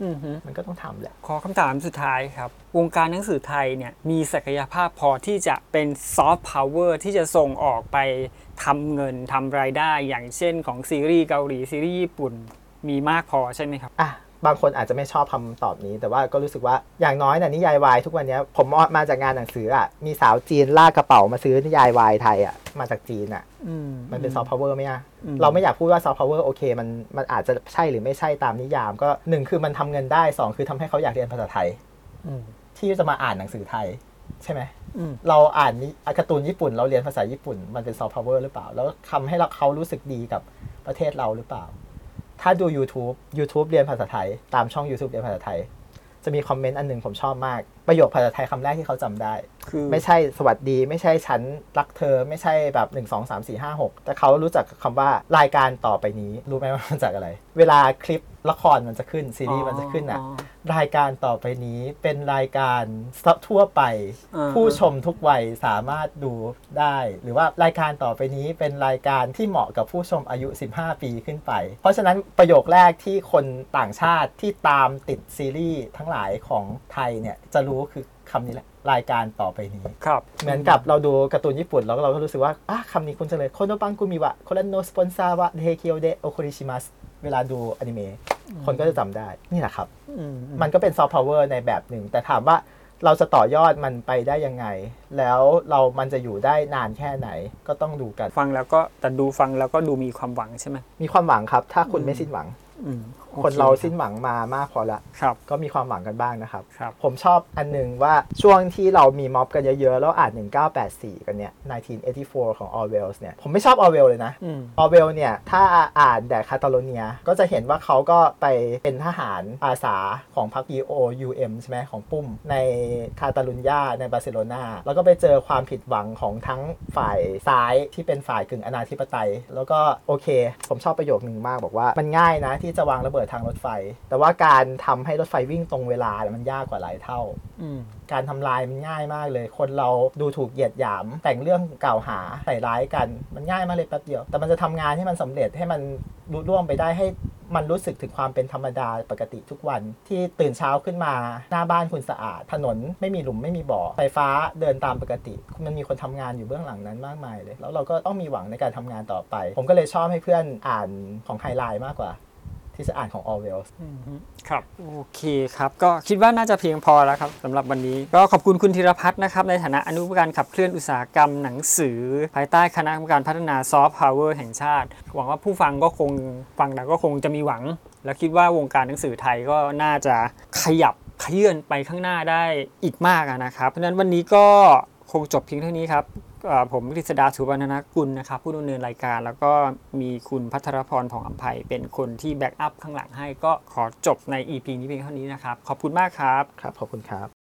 มันก็ต้องทำแหละขอคำถามสุดท้ายครับวงการหนังสือไทยเนี่ยมีศักยภาพพอที่จะเป็นซอฟต์พาวเวอร์ที่จะส่งออกไปทำเงินทำรายได้อย่างเช่นของซีรีส์เกาหลีซีรีส์ญี่ปุ่นมีมากพอใช่ไหมครับบางคนอาจจะไม่ชอบคำตอบนี้แต่ว่าก็รู้สึกว่าอย่างน้อยนิยายวายทุกวันนี้ผมมาจากงานหนังสือมีสาวจีนลากกระเป๋ามาซื้อนิยายวายไทยมาจากจีนมันเป็นซอฟต์พาวเวอร์ไหมเราไม่อยากพูดว่าซอฟต์พาวเวอร์โอเคมันอาจจะใช่หรือไม่ใช่ตามนิยามก็1คือมันทำเงินได้2คือทำให้เขาอยากเรียนภาษาไทยที่จะมาอ่านหนังสือไทยใช่ไหมเราอ่านการ์ตูนญี่ปุ่นเราเรียนภาษาญี่ปุ่นมันเป็นซอฟต์พาวเวอร์หรือเปล่าแล้วทำให้เขารู้สึกดีกับประเทศเราหรือเปล่าถ้าดู YouTube เรียนภาษาไทยตามช่อง YouTube เรียนภาษาไทยจะมีคอมเมนต์อันนึงผมชอบมากประโยคภาษาไทยคำแรกที่เขาจำได้คือไม่ใช่สวัสดีไม่ใช่ฉันรักเธอไม่ใช่แบบ1 2 3 4 5 6แต่เขารู้จักคำว่ารายการต่อไปนี้รู้ไหมว่ามาจากอะไรเวลาคลิปละครมันจะขึ้นซีรีส์มันจะขึ้นรายการต่อไปนี้เป็นรายการทั่วไปผู้ชมทุกวัยสามารถดูได้หรือว่ารายการต่อไปนี้เป็นรายการที่เหมาะกับผู้ชมอายุ15 ปีขึ้นไปเพราะฉะนั้นประโยคแรกที่คนต่างชาติที่ตามติดซีรีส์ทั้งหลายของไทยเนี่ยจะรู้คือคำนี้แหละรายการต่อไปนี้ครับเหมือนกับเราดูการ์ตูนญี่ปุ่นแล้วเราก็รู้สึกว่าคำนี้คุ้นจังเลยโคโนบังกุมิวะโคเรนโนสปอนซาวะเดเคียวเดโอโคริชิมัสเวลาดูอนิเมะคนก็จะจำได้นี่แหละครับมันก็เป็นซอฟต์พาวเวอร์ในแบบหนึ่งแต่ถามว่าเราจะต่อยอดมันไปได้ยังไงแล้วมันจะอยู่ได้นานแค่ไหนก็ต้องดูกันฟังแล้วก็ดูมีความหวังใช่ไหมมีความหวังครับถ้าคุณไม่สิ้นหวังคนเราสิ้นหวังมามากพอละก็มีความหวังกันบ้างนะครับผมชอบอันนึงว่าช่วงที่เรามีม็อบกันเยอะๆแล้วอ่าน1984กันเนี่ย1984ของ Orwell เนี่ยผมไม่ชอบ Orwell เลยนะ Orwell เนี่ยถ้าอ่านแต่คาตาโลเนียก็จะเห็นว่าเขาก็ไปเป็นทหารอาสาของพรรค POUM ใช่ไหมของปุ้มในคาตาลุญญาในบาร์เซโลนาแล้วก็ไปเจอความผิดหวังของทั้งฝ่ายซ้ายที่เป็นฝ่ายกึ่งอนาธิปไตยแล้วก็โอเคผมชอบประโยคนึงมากบอกว่ามันง่ายนะที่จะวางระเบิดทางรถไฟแต่ว่าการทำให้รถไฟวิ่งตรงเวลามันยากกว่าหลายเท่าการทำลายมันง่ายมากเลยคนเราดูถูกเหยียดหยามแต่งเรื่องกล่าวหาใส่ร้ายกันมันง่ายมากเลยแป๊บเดียวแต่มันจะทำงานให้มันสำเร็จให้มันลุล่วงไปได้ให้มันรู้สึกถึงความเป็นธรรมดาปกติทุกวันที่ตื่นเช้าขึ้นมาหน้าบ้านคุณสะอาดถนนไม่มีหลุมไม่มีบ่อไฟฟ้าเดินตามปกติมันมีคนทำงานอยู่เบื้องหลังนั้นมากมายเลยแล้วเราก็ต้องมีหวังในการทำงานต่อไปผมก็เลยชอบให้เพื่อนอ่านของไฮไลท์มากกว่าที่จะอ่านของ Orwell ครับโอเคครับก็คิดว่าน่าจะเพียงพอแล้วครับสำหรับวันนี้ก็ขอบคุณคุณธีรพัฒน์นะครับในฐานะอนุกรรมการขับเคลื่อนอุตสาหกรรมหนังสือภายใต้คณะกรรมการพัฒนาซอฟต์พาวเวอร์แห่งชาติหวังว่าผู้ฟังก็คงฟังแล้วก็คงจะมีหวังและคิดว่าวงการหนังสือไทยก็น่าจะขยับเขยื่อนไปข้างหน้าได้อีกมากนะครับเพราะฉะนั้นวันนี้ก็คงจบเพียงเท่านี้ครับผมกฤษดา สุวรรณกุลนะครับผู้ดำเนินรายการแล้วก็มีคุณภัทรพร ผ่องอำไพเป็นคนที่แบ็กอัพข้างหลังให้ก็ขอจบใน EP นี้เพียงเท่านี้นะครับขอบคุณมากครับครับขอบคุณครับ